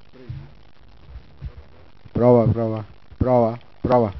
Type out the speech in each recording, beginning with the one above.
Prova, prova, prova, prova.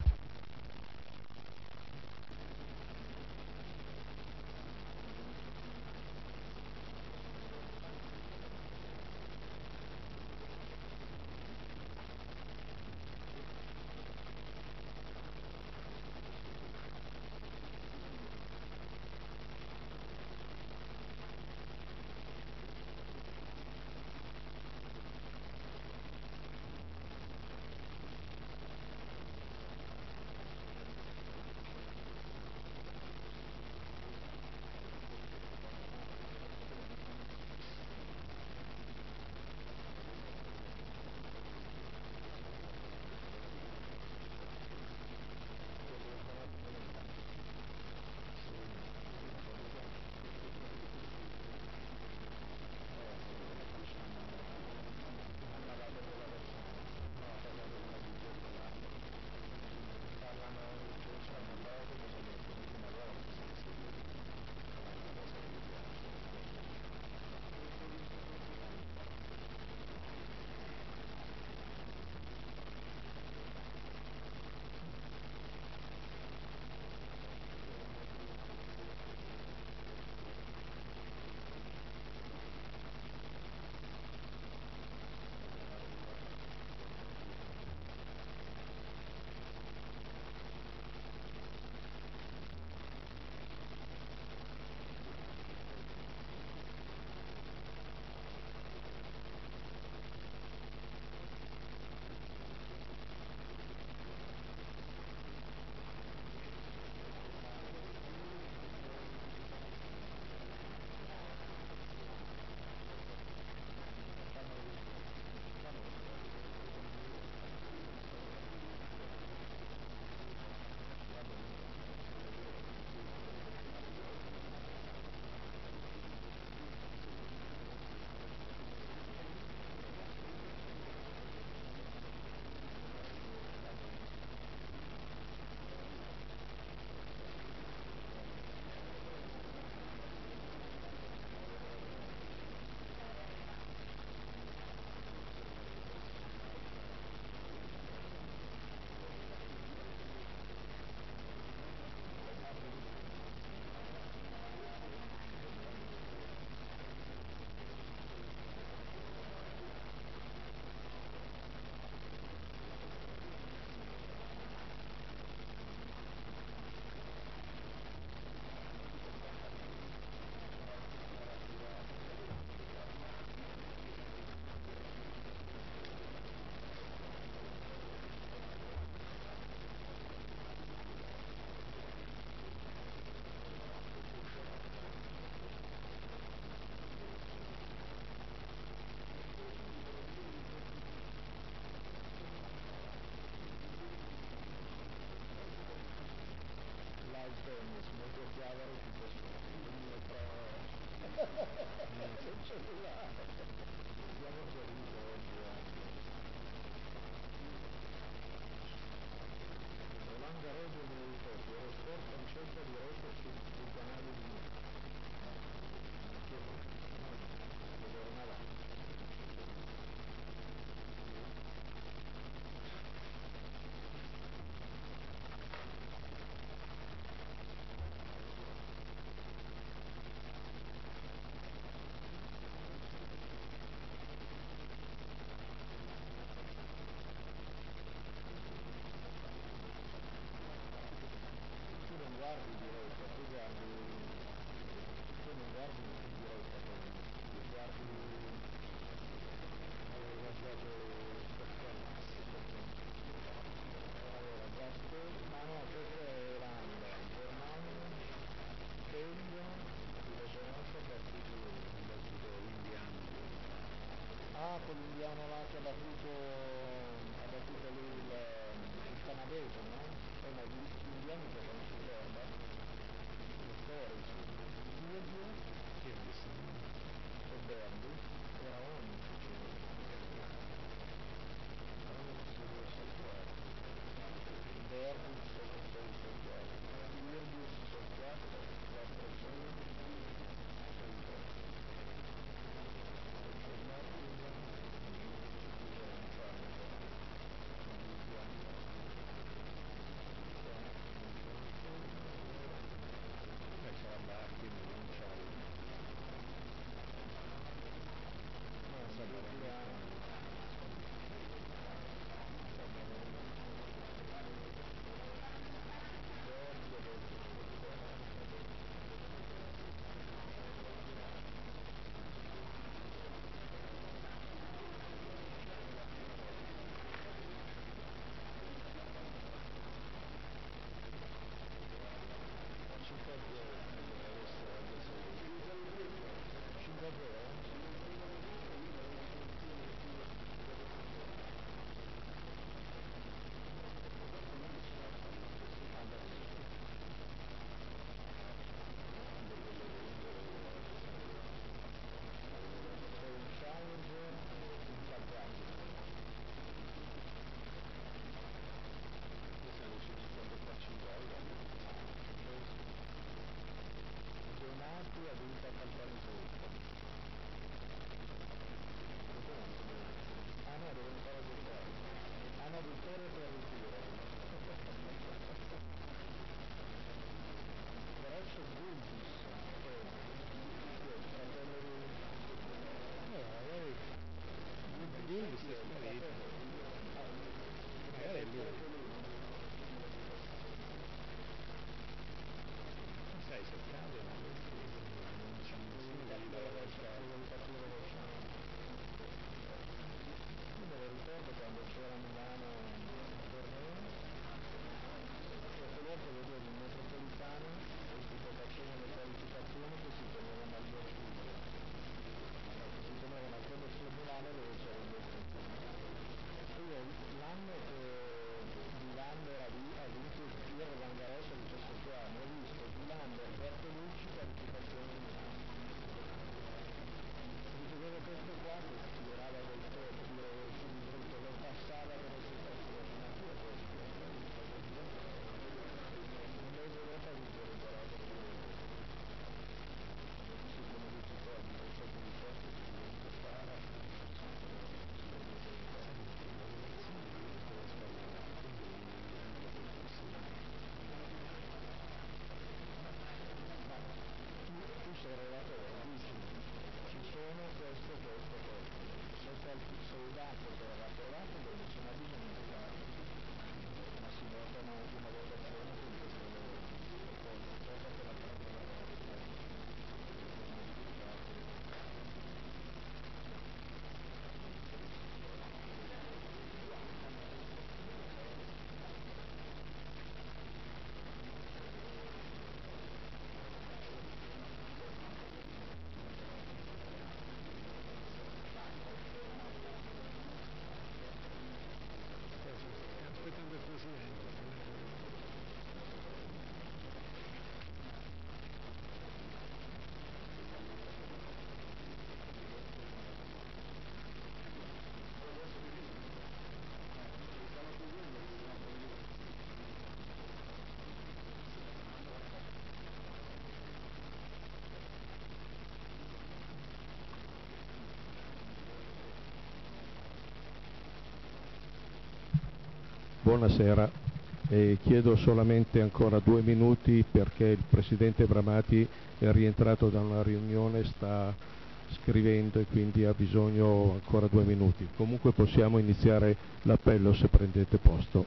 Buonasera, chiedo solamente ancora 2 minuti perché il Presidente Bramati è rientrato da una riunione, sta scrivendo e quindi ha bisogno ancora 2 minuti. Comunque possiamo iniziare l'appello se prendete posto.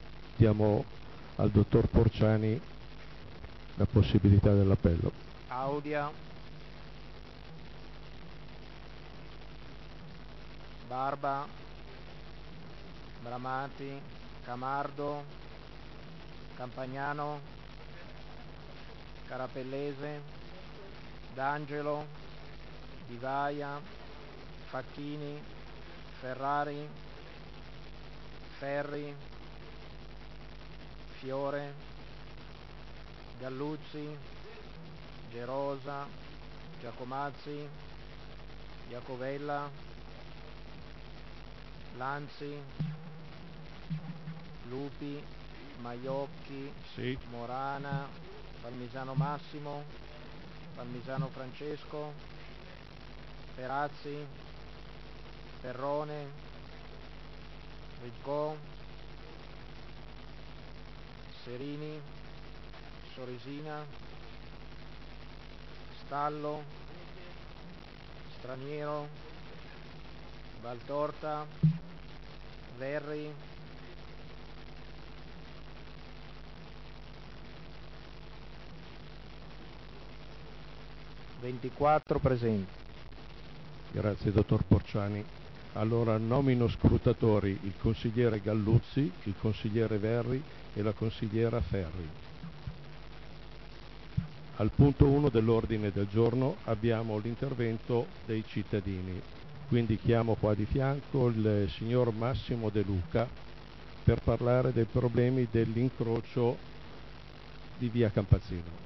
Diamo al Dottor Porciani la possibilità dell'appello. Audia, Barba, Bramati, Camardo, Campagnano, Carapellese, D'Angelo, Di Vaia, Facchini, Ferrari, Ferri, Fiore, Galluzzi, Gerosa, Giacomazzi, Iacovella, Lanzi, Lupi, Maiocchi, Sì. Morana, Palmisano Massimo, Palmisano Francesco, Perazzi, Perrone, Ricco, Serini, Sorisina, Stallo, Straniero, Valtorta, Verri, (24 presenti). Grazie Dottor Porciani. Allora nomino scrutatori il consigliere Galluzzi, il consigliere Verri e la consigliera Ferri. Al punto 1 dell'ordine del giorno abbiamo l'intervento dei cittadini, quindi chiamo qua di fianco il signor Massimo De Luca per parlare dei problemi dell'incrocio di via Campazzino.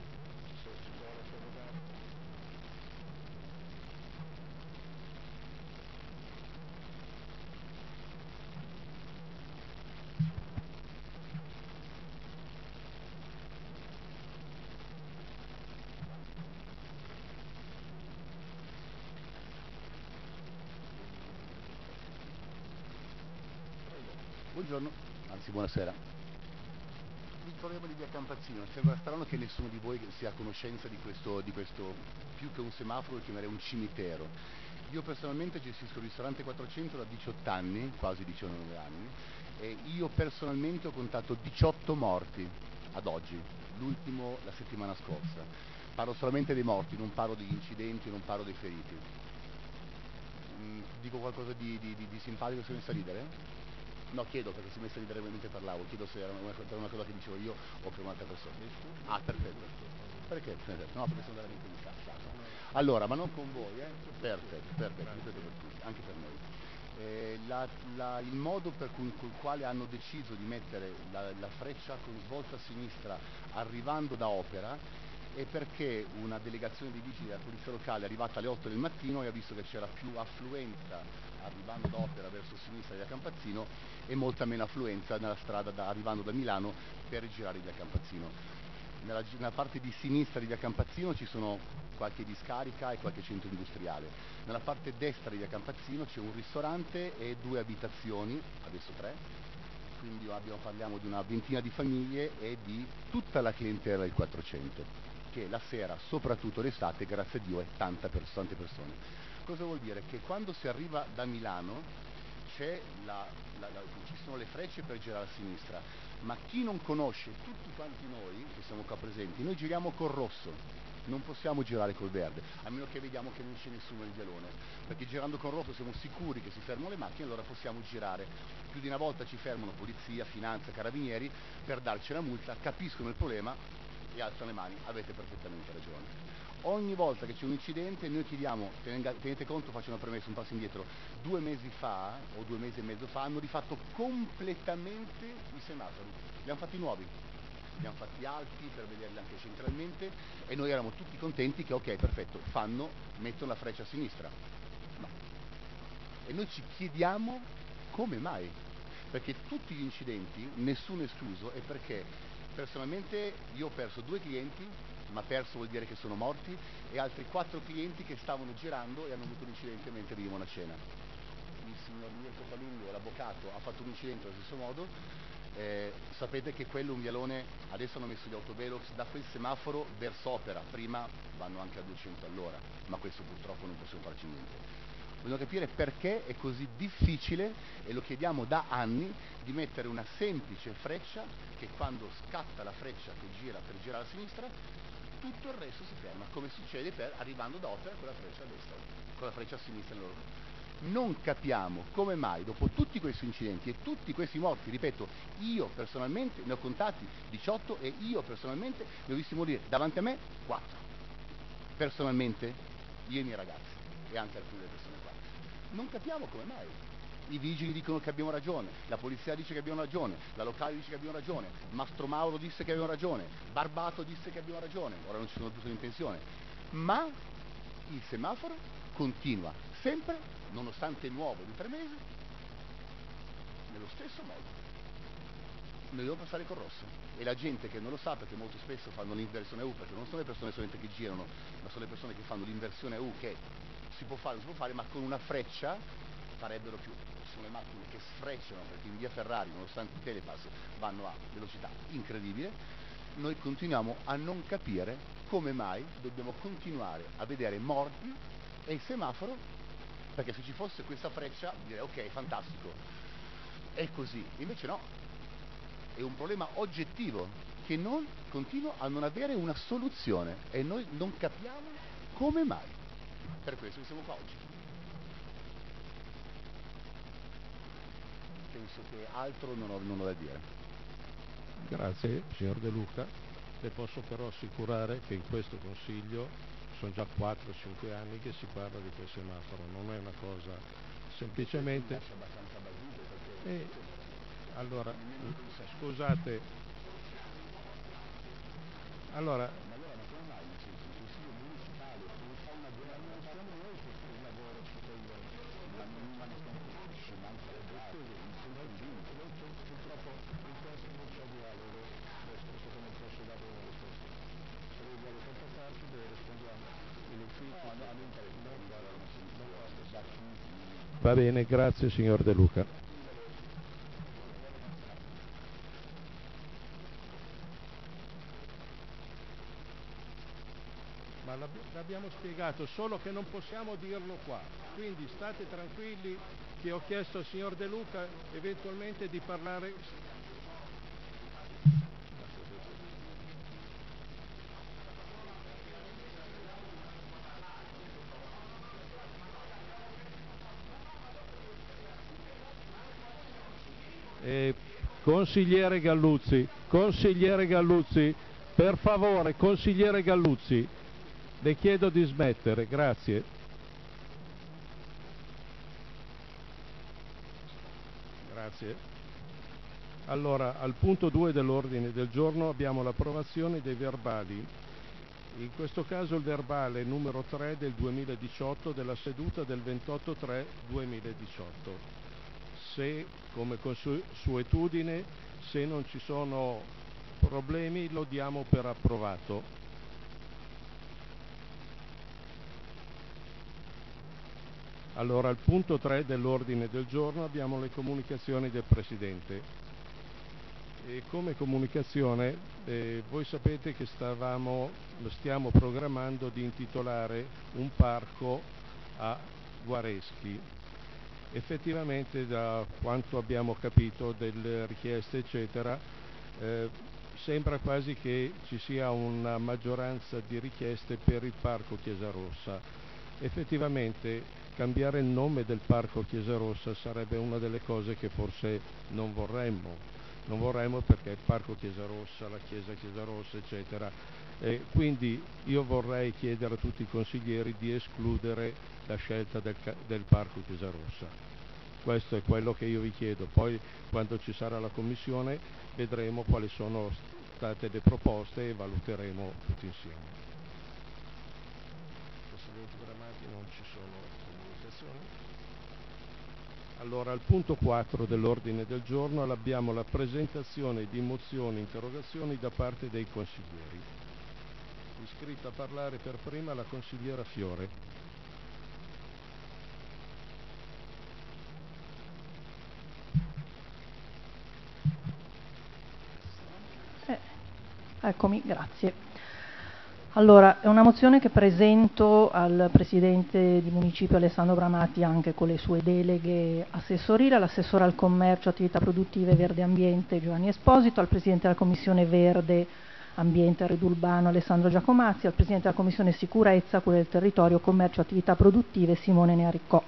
Buongiorno, anzi buonasera. Il problema di via Campazzino, sembra strano che nessuno di voi sia a conoscenza di questo più che un semaforo lo chiamerei un cimitero. Io personalmente gestisco il ristorante 400 da 18 anni, quasi 19 anni, e io personalmente ho contato 18 morti ad oggi, l'ultimo la settimana scorsa. Parlo solamente dei morti, non parlo degli incidenti, non parlo dei feriti. Dico qualcosa di simpatico, si è messa a ridere? No, chiedo perché si è messa a ridere mentre parlavo, chiedo se era una cosa che dicevo io o per un'altra persona. Ah, perfetto. Perché? No, perché sono veramente in cassa. Allora, ma non con voi, Perfetto, ripeto per tutti, anche per noi. Il modo col quale hanno deciso di mettere la freccia con svolta a sinistra arrivando da Opera è perché una delegazione di vigili della polizia locale è arrivata alle 8 del mattino e ha visto che c'era più affluenza arrivando da Opera verso sinistra via Campazzino e molta meno affluenza nella strada arrivando da Milano per girare via Campazzino. Nella parte di sinistra di via Campazzino ci sono qualche discarica e qualche centro industriale. Nella parte destra di via Campazzino c'è un ristorante e 2 abitazioni, adesso 3, quindi parliamo di una ventina di famiglie e di tutta la clientela del 400, che la sera, soprattutto l'estate, grazie a Dio, è tante persone. Cosa vuol dire? Che quando si arriva da Milano ci sono le frecce per girare a sinistra, ma chi non conosce, tutti quanti noi che siamo qua presenti, noi giriamo col rosso, non possiamo girare col verde, a meno che vediamo che non c'è nessuno nel vialone, perché girando col rosso siamo sicuri che si fermano le macchine, allora possiamo girare. Più di una volta ci fermano polizia, finanza, carabinieri per darci la multa, capiscono il problema e alzano le mani, avete perfettamente ragione. Ogni volta che c'è un incidente noi chiediamo, tenete conto, faccio una premessa, un passo indietro, 2 mesi fa o 2 mesi e mezzo fa hanno rifatto completamente i semafori, li hanno fatti nuovi, li hanno fatti alti per vederli anche centralmente e noi eravamo tutti contenti che ok, perfetto, mettono la freccia a sinistra. No. E noi ci chiediamo come mai, perché tutti gli incidenti, nessuno escluso, è perché personalmente io ho perso 2 clienti, ma perso vuol dire che sono morti, e altri 4 clienti che stavano girando e hanno avuto un incidente mentre venivano a cena. Il signor Mirko Palungo, l'avvocato, ha fatto un incidente allo stesso modo. Sapete che quello è un vialone, adesso hanno messo gli autovelox da quel semaforo verso Opera, prima vanno anche a 200 all'ora, ma questo purtroppo non possiamo farci niente. Vogliono capire perché è così difficile, e lo chiediamo da anni, di mettere una semplice freccia che quando scatta la freccia che gira per girare a sinistra, tutto il resto si ferma, come succede arrivando da Opera con la freccia a destra, con la freccia a sinistra. Non capiamo come mai dopo tutti questi incidenti e tutti questi morti, ripeto, io personalmente ne ho contati 18 e io personalmente ne ho visti morire davanti a me 4. Personalmente, io e i miei ragazzi e anche alcune delle persone qua. Non capiamo come mai. I vigili dicono che abbiamo ragione, la polizia dice che abbiamo ragione, la locale dice che abbiamo ragione, Mastro Mauro disse che abbiamo ragione, Barbato disse che abbiamo ragione, ora non ci sono più in pensione, ma il semaforo continua sempre, nonostante è nuovo di 3 mesi, nello stesso modo. Noi dobbiamo passare col rosso e la gente che non lo sa, perché molto spesso fanno l'inversione U, perché non sono le persone solamente che girano, ma sono le persone che fanno l'inversione U, che si può fare, ma con una freccia farebbero più. Sono le macchine che sfrecciano, perché in via Ferrari, nonostante i telepass, vanno a velocità incredibile. Noi continuiamo a non capire come mai dobbiamo continuare a vedere morti e il semaforo, perché se ci fosse questa freccia direi ok, fantastico, è così, invece no, è un problema oggettivo che noi continua a non avere una soluzione e noi non capiamo come mai. Per questo che siamo qua oggi. Penso che altro non ho da dire. Grazie signor De Luca, le posso però assicurare che in questo Consiglio sono già 4-5 anni che si parla di quel semaforo, non è una cosa semplicemente... allora, scusate, allora... Va bene, grazie signor De Luca. Ma L'abbiamo spiegato, solo che non possiamo dirlo qua. Quindi state tranquilli che ho chiesto al signor De Luca eventualmente di parlare. Consigliere Galluzzi, per favore, consigliere Galluzzi, le chiedo di smettere, grazie. Grazie. Allora, al punto 2 dell'ordine del giorno abbiamo l'approvazione dei verbali. In questo caso il verbale numero 3 del 2018 della seduta del 28/3/2018. Se, come consuetudine, se non ci sono problemi, lo diamo per approvato. Allora, al punto 3 dell'ordine del giorno abbiamo le comunicazioni del Presidente. E come comunicazione, voi sapete che stiamo programmando di intitolare un parco a Guareschi. Effettivamente, da quanto abbiamo capito delle richieste eccetera, sembra quasi che ci sia una maggioranza di richieste per il parco Chiesa Rossa. Effettivamente cambiare il nome del parco Chiesa Rossa sarebbe una delle cose che forse non vorremmo perché il parco Chiesa Rossa, la Chiesa Rossa eccetera, quindi io vorrei chiedere a tutti i consiglieri di escludere la scelta del parco Chiesa Rossa. Questo è quello che io vi chiedo. Poi quando ci sarà la commissione vedremo quali sono state le proposte e valuteremo tutti insieme. Presidente Bramati, non ci sono comunicazioni. Allora, al punto 4 dell'ordine del giorno abbiamo la presentazione di mozioni e interrogazioni da parte dei consiglieri. Iscritta a parlare per prima la consigliera Fiore. Eccomi, grazie. Allora, è una mozione che presento al Presidente di Municipio Alessandro Bramati anche con le sue deleghe assessorili, all'assessore al commercio, attività produttive, verde ambiente Giovanni Esposito, al Presidente della Commissione Verde, Ambiente e Arredo Urbano Alessandro Giacomazzi, al Presidente della Commissione Sicurezza, Cura del Territorio, Commercio, attività produttive Simone Nearicò.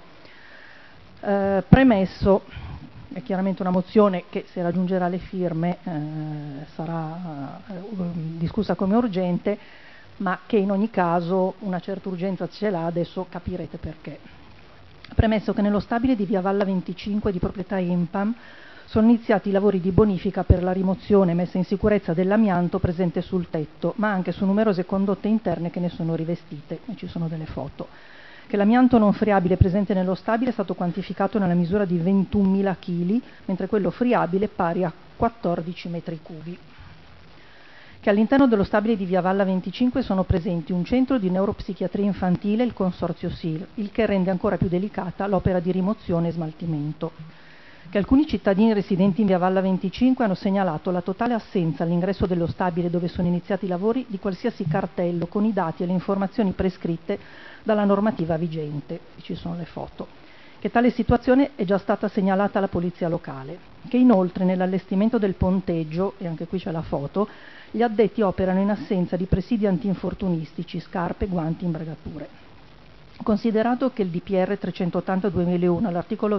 Premesso, è chiaramente una mozione che se raggiungerà le firme sarà discussa come urgente, ma che in ogni caso una certa urgenza ce l'ha, adesso capirete perché. Premesso che nello stabile di via Valla 25 di proprietà INPAM sono iniziati i lavori di bonifica per la rimozione e messa in sicurezza dell'amianto presente sul tetto, ma anche su numerose condotte interne che ne sono rivestite, e ci sono delle foto. Che l'amianto non friabile presente nello stabile è stato quantificato nella misura di 21.000 kg, mentre quello friabile pari a 14 metri cubi. Che all'interno dello stabile di via Valla 25 sono presenti un centro di neuropsichiatria infantile e il consorzio SIL, il che rende ancora più delicata l'opera di rimozione e smaltimento. Che alcuni cittadini residenti in via Valla 25 hanno segnalato la totale assenza all'ingresso dello stabile dove sono iniziati i lavori di qualsiasi cartello con i dati e le informazioni prescritte dalla normativa vigente. Ci sono le foto. Che tale situazione è già stata segnalata alla polizia locale. Che inoltre nell'allestimento del ponteggio, e anche qui c'è la foto, gli addetti operano in assenza di presidi antinfortunistici, scarpe, guanti, imbragature. Considerato che il DPR 380/2001 all'articolo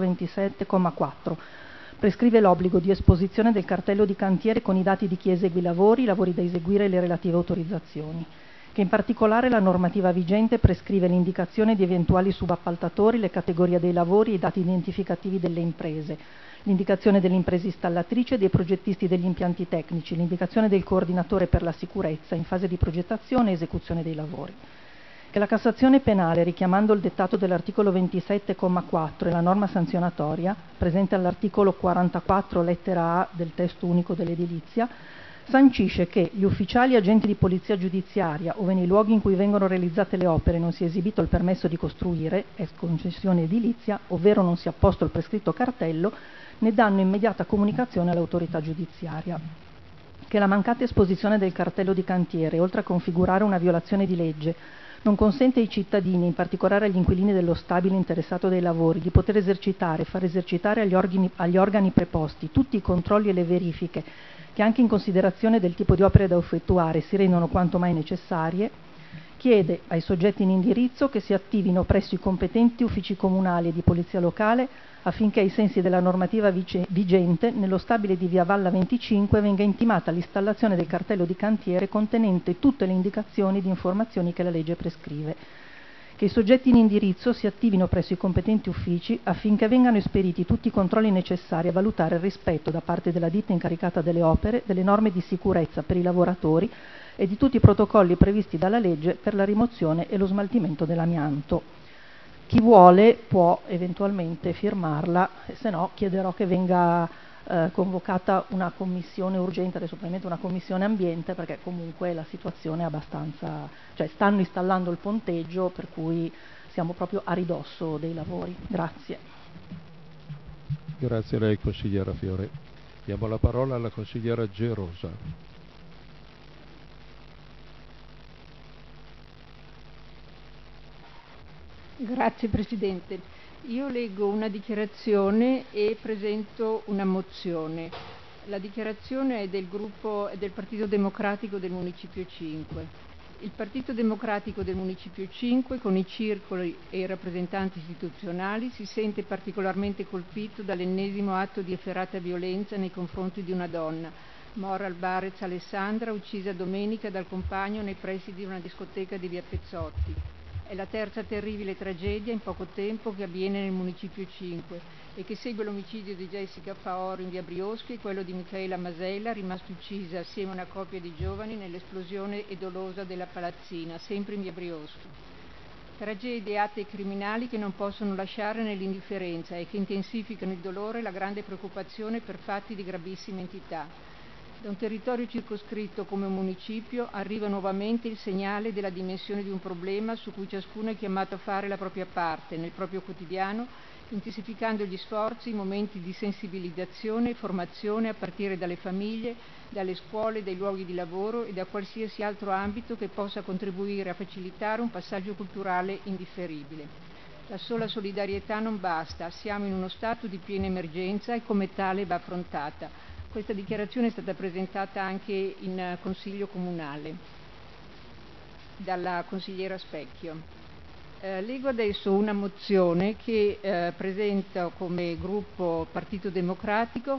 27,4 prescrive l'obbligo di esposizione del cartello di cantiere con i dati di chi esegui i lavori da eseguire e le relative autorizzazioni, che in particolare la normativa vigente prescrive l'indicazione di eventuali subappaltatori, le categorie dei lavori e i dati identificativi delle imprese, l'indicazione dell'impresa installatrice e dei progettisti degli impianti tecnici, l'indicazione del coordinatore per la sicurezza in fase di progettazione e esecuzione dei lavori. Che la Cassazione penale, richiamando il dettato dell'articolo 27,4 e la norma sanzionatoria, presente all'articolo 44 lettera A del testo unico dell'edilizia, sancisce che gli ufficiali e agenti di polizia giudiziaria, ove nei luoghi in cui vengono realizzate le opere non sia esibito il permesso di costruire, ex concessione edilizia, ovvero non sia apposto il prescritto cartello, ne danno immediata comunicazione all'autorità giudiziaria. Che la mancata esposizione del cartello di cantiere, oltre a configurare una violazione di legge, non consente ai cittadini, in particolare agli inquilini dello stabile interessato dai lavori, di poter esercitare e far esercitare agli organi preposti tutti i controlli e le verifiche che, anche in considerazione del tipo di opere da effettuare, si rendono quanto mai necessarie, chiede ai soggetti in indirizzo che si attivino presso i competenti uffici comunali e di polizia locale affinché, ai sensi della normativa vigente, nello stabile di via Valla 25 venga intimata l'installazione del cartello di cantiere contenente tutte le indicazioni di informazioni che la legge prescrive. Che i soggetti in indirizzo si attivino presso i competenti uffici affinché vengano esperiti tutti i controlli necessari a valutare il rispetto da parte della ditta incaricata delle opere delle norme di sicurezza per i lavoratori e di tutti i protocolli previsti dalla legge per la rimozione e lo smaltimento dell'amianto. Chi vuole può eventualmente firmarla, se no chiederò che venga convocata una commissione urgente, adesso probabilmente una commissione ambiente, perché comunque la situazione è abbastanza, cioè stanno installando il ponteggio, per cui siamo proprio a ridosso dei lavori. Grazie. Grazie a lei, consigliera Fiore. Diamo la parola alla consigliera Gerosa. Grazie Presidente. Io leggo una dichiarazione e presento una mozione. La dichiarazione è del Partito Democratico del Municipio 5. Il Partito Democratico del Municipio 5, con i circoli e i rappresentanti istituzionali, si sente particolarmente colpito dall'ennesimo atto di efferata violenza nei confronti di una donna, Mora Albarez Alessandra, uccisa domenica dal compagno nei pressi di una discoteca di via Pezzotti. È la terza terribile tragedia in poco tempo che avviene nel Municipio 5 e che segue l'omicidio di Jessica Faoro in via Brioschi e quello di Michaela Masella, rimasta uccisa assieme a una coppia di giovani nell'esplosione dolosa della Palazzina, sempre in via Brioschi. Tragedie, atti e criminali che non possono lasciare nell'indifferenza e che intensificano il dolore e la grande preoccupazione per fatti di gravissima entità. Da un territorio circoscritto come un municipio arriva nuovamente il segnale della dimensione di un problema su cui ciascuno è chiamato a fare la propria parte nel proprio quotidiano, intensificando gli sforzi in momenti di sensibilizzazione e formazione a partire dalle famiglie, dalle scuole, dai luoghi di lavoro e da qualsiasi altro ambito che possa contribuire a facilitare un passaggio culturale indifferibile. La sola solidarietà non basta, siamo in uno stato di piena emergenza e come tale va affrontata. Questa dichiarazione è stata presentata anche in Consiglio Comunale dalla consigliera Specchio. Leggo adesso una mozione che presento come gruppo Partito Democratico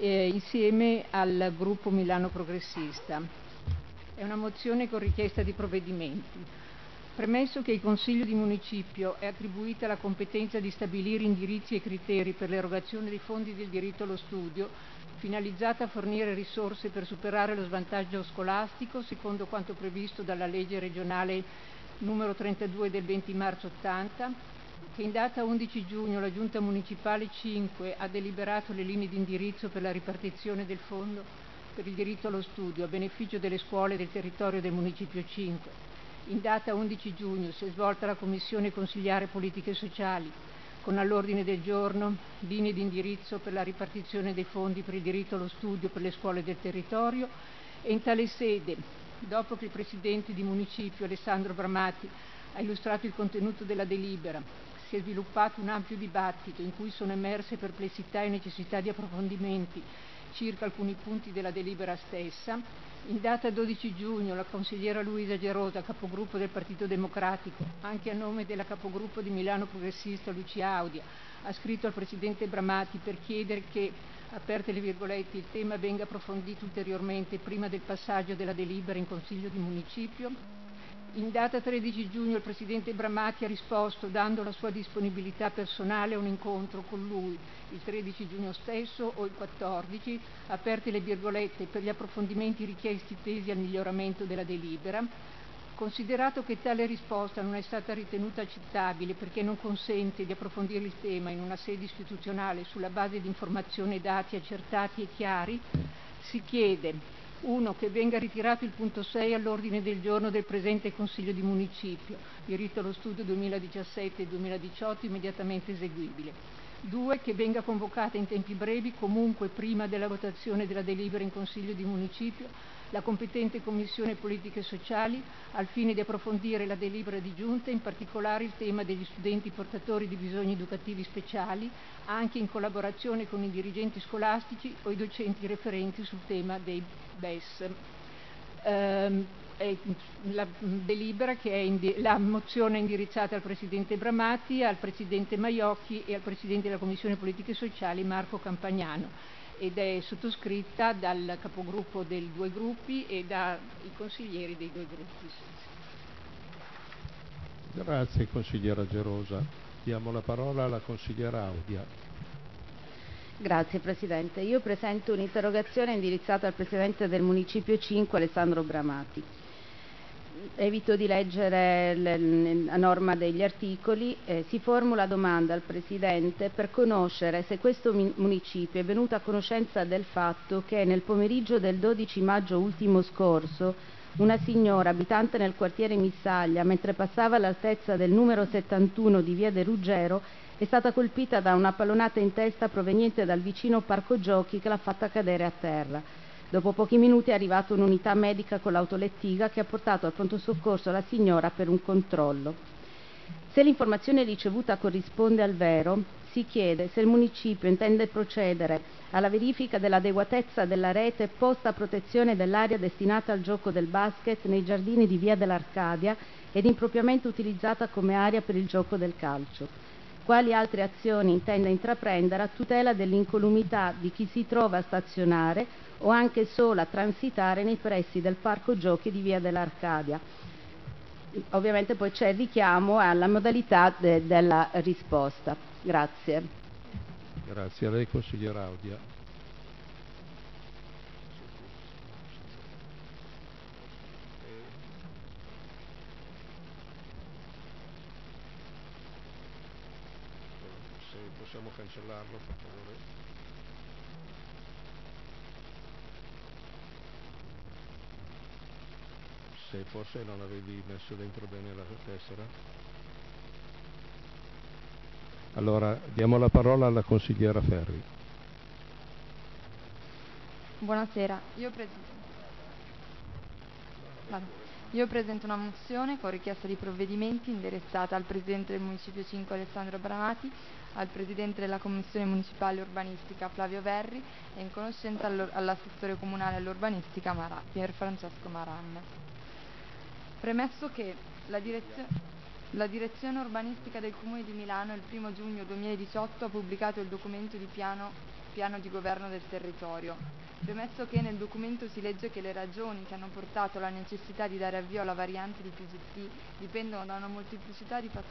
insieme al gruppo Milano Progressista. È una mozione con richiesta di provvedimenti. Premesso che il Consiglio di Municipio è attribuita la competenza di stabilire indirizzi e criteri per l'erogazione dei fondi del diritto allo studio, finalizzata a fornire risorse per superare lo svantaggio scolastico, secondo quanto previsto dalla legge regionale numero 32 del 20 marzo 80, che in data 11 giugno la Giunta Municipale 5 ha deliberato le linee di indirizzo per la ripartizione del fondo per il diritto allo studio a beneficio delle scuole del territorio del Municipio 5. In data 11 giugno si è svolta la Commissione Consigliare Politiche Sociali, con all'ordine del giorno linee di indirizzo per la ripartizione dei fondi per il diritto allo studio per le scuole del territorio, e in tale sede, dopo che il Presidente di Municipio Alessandro Bramati ha illustrato il contenuto della delibera, si è sviluppato un ampio dibattito in cui sono emerse perplessità e necessità di approfondimenti circa alcuni punti della delibera stessa. In data 12 giugno la consigliera Luisa Gerosa, capogruppo del Partito Democratico, anche a nome della capogruppo di Milano Progressista Lucia Audia, ha scritto al Presidente Bramati per chiedere che, aperte le virgolette, il tema venga approfondito ulteriormente prima del passaggio della delibera in Consiglio di Municipio. In data 13 giugno il Presidente Bramati ha risposto dando la sua disponibilità personale a un incontro con lui il 13 giugno stesso o il 14, aperte le virgolette, per gli approfondimenti richiesti tesi al miglioramento della delibera. Considerato che tale risposta non è stata ritenuta accettabile perché non consente di approfondire il tema in una sede istituzionale sulla base di informazioni e dati accertati e chiari, si chiede 1. Che venga ritirato il punto 6 all'ordine del giorno del presente Consiglio di Municipio, diritto allo studio 2017 e 2018 immediatamente eseguibile. 2. Che venga convocata in tempi brevi, comunque prima della votazione della delibera in Consiglio di Municipio, la competente Commissione Politiche Sociali al fine di approfondire la delibera di giunta, in particolare il tema degli studenti portatori di bisogni educativi speciali, anche in collaborazione con i dirigenti scolastici o i docenti referenti sul tema dei BES. La delibera la mozione è indirizzata al Presidente Bramati, al Presidente Maiocchi e al Presidente della Commissione Politiche Sociali Marco Campagnano, ed è sottoscritta dal capogruppo dei due gruppi e dai consiglieri dei due gruppi. Grazie consigliera Gerosa. Diamo la parola alla consigliera Audia. Grazie Presidente. Io presento un'interrogazione indirizzata al Presidente del Municipio 5, Alessandro Bramati. Evito di leggere a norma degli articoli. Si formula domanda al Presidente per conoscere se questo municipio è venuto a conoscenza del fatto che nel pomeriggio del 12 maggio ultimo scorso una signora abitante nel quartiere Missaglia, mentre passava all'altezza del numero 71 di via De Ruggero, è stata colpita da una pallonata in testa proveniente dal vicino parco giochi che l'ha fatta cadere a terra. Dopo pochi minuti è arrivata un'unità medica con l'autolettiga che ha portato al pronto soccorso la signora per un controllo. Se l'informazione ricevuta corrisponde al vero, si chiede se il municipio intende procedere alla verifica dell'adeguatezza della rete posta a protezione dell'area destinata al gioco del basket nei giardini di via dell'Arcadia ed impropriamente utilizzata come area per il gioco del calcio. Quali altre azioni intende intraprendere a tutela dell'incolumità di chi si trova a stazionare o anche solo a transitare nei pressi del parco giochi di via dell'Arcadia. Ovviamente poi c'è il richiamo alla modalità della risposta. Grazie. Grazie a lei consigliera Audia. Se possiamo cancellarlo per favore. Se forse non avevi messo dentro bene la tessera. Allora diamo la parola alla consigliera Ferri. Buonasera, io presento una mozione con richiesta di provvedimenti indirizzata al Presidente del Municipio 5 Alessandro Bramati, al Presidente della Commissione Municipale Urbanistica Flavio Verri e in conoscenza all'assessore comunale all'urbanistica Pier Francesco Maran. Premesso che la direzione urbanistica del Comune di Milano il 1 giugno 2018 ha pubblicato il documento di piano di governo del territorio. Premesso che nel documento si legge che le ragioni che hanno portato alla necessità di dare avvio alla variante di PGT dipendono da una molteplicità di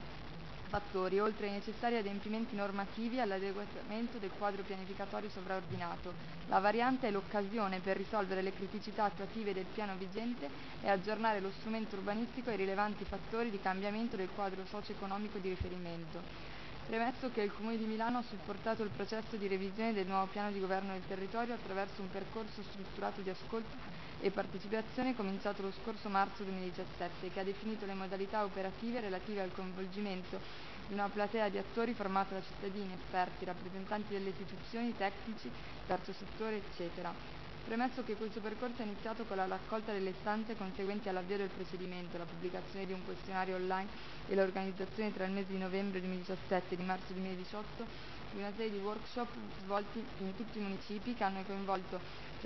fattori, oltre ai necessari adempimenti normativi all'adeguamento del quadro pianificatorio sovraordinato. La variante è l'occasione per risolvere le criticità attuative del piano vigente e aggiornare lo strumento urbanistico ai rilevanti fattori di cambiamento del quadro socio-economico di riferimento. Premesso che il Comune di Milano ha supportato il processo di revisione del nuovo piano di governo del territorio attraverso un percorso strutturato di ascolto e partecipazione cominciato lo scorso marzo 2017, che ha definito le modalità operative relative al coinvolgimento di una platea di attori formata da cittadini, esperti, rappresentanti delle istituzioni, tecnici, terzo settore, eccetera. Premesso che questo percorso è iniziato con la raccolta delle istanze conseguenti all'avvio del procedimento, la pubblicazione di un questionario online e l'organizzazione tra il mese di novembre 2017 e di marzo 2018 di una serie di workshop svolti in tutti i municipi che hanno coinvolto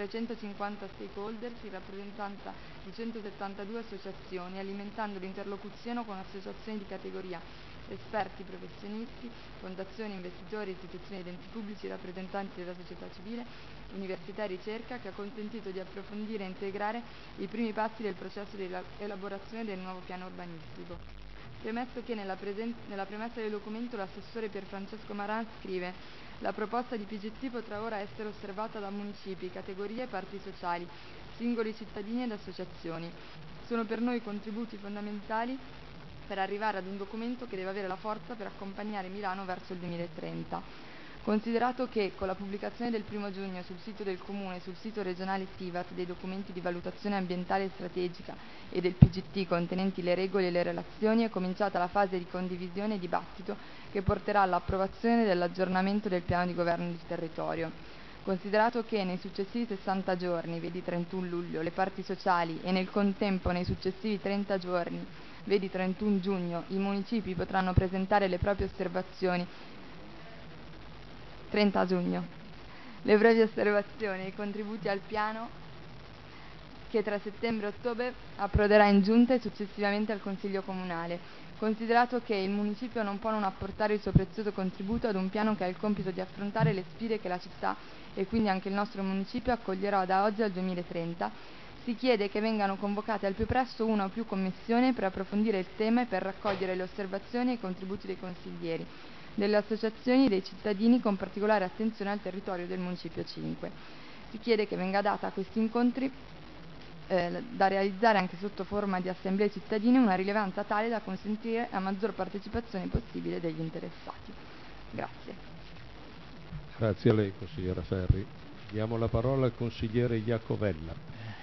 350 stakeholders in rappresentanza di 172 associazioni, alimentando l'interlocuzione con associazioni di categoria, esperti, professionisti, fondazioni, investitori, istituzioni ed enti pubblici, rappresentanti della società civile, università e ricerca, che ha consentito di approfondire e integrare i primi passi del processo di elaborazione del nuovo piano urbanistico. Premesso che nella premessa del documento l'assessore Pier Francesco Maran scrive: la proposta di PGT potrà ora essere osservata da municipi, categorie e parti sociali, singoli cittadini ed associazioni. Sono per noi contributi fondamentali per arrivare ad un documento che deve avere la forza per accompagnare Milano verso il 2030. Considerato che, con la pubblicazione del 1 giugno sul sito del Comune e sul sito regionale SIVAT dei documenti di valutazione ambientale e strategica e del PGT contenenti le regole e le relazioni, è cominciata la fase di condivisione e dibattito che porterà all'approvazione dell'aggiornamento del piano di governo del territorio. Considerato che nei successivi 60 giorni, vedi 31 luglio, le parti sociali e nel contempo nei successivi 30 giorni, vedi 31 giugno, i municipi potranno presentare le proprie osservazioni 30 giugno, le proprie osservazioni e i contributi al piano che tra settembre e ottobre approderà in giunta e successivamente al Consiglio Comunale. Considerato che il municipio non può non apportare il suo prezioso contributo ad un piano che ha il compito di affrontare le sfide che la città e quindi anche il nostro municipio accoglierà da oggi al 2030, si chiede che vengano convocate al più presto una o più commissioni per approfondire il tema e per raccogliere le osservazioni e i contributi dei consiglieri, delle associazioni e dei cittadini, con particolare attenzione al territorio del Municipio 5. Si chiede che venga data a questi incontri da realizzare anche sotto forma di assemblee cittadine una rilevanza tale da consentire la maggior partecipazione possibile degli interessati. Grazie. Grazie a lei, consigliera Ferri. Diamo la parola al consigliere Iacovella.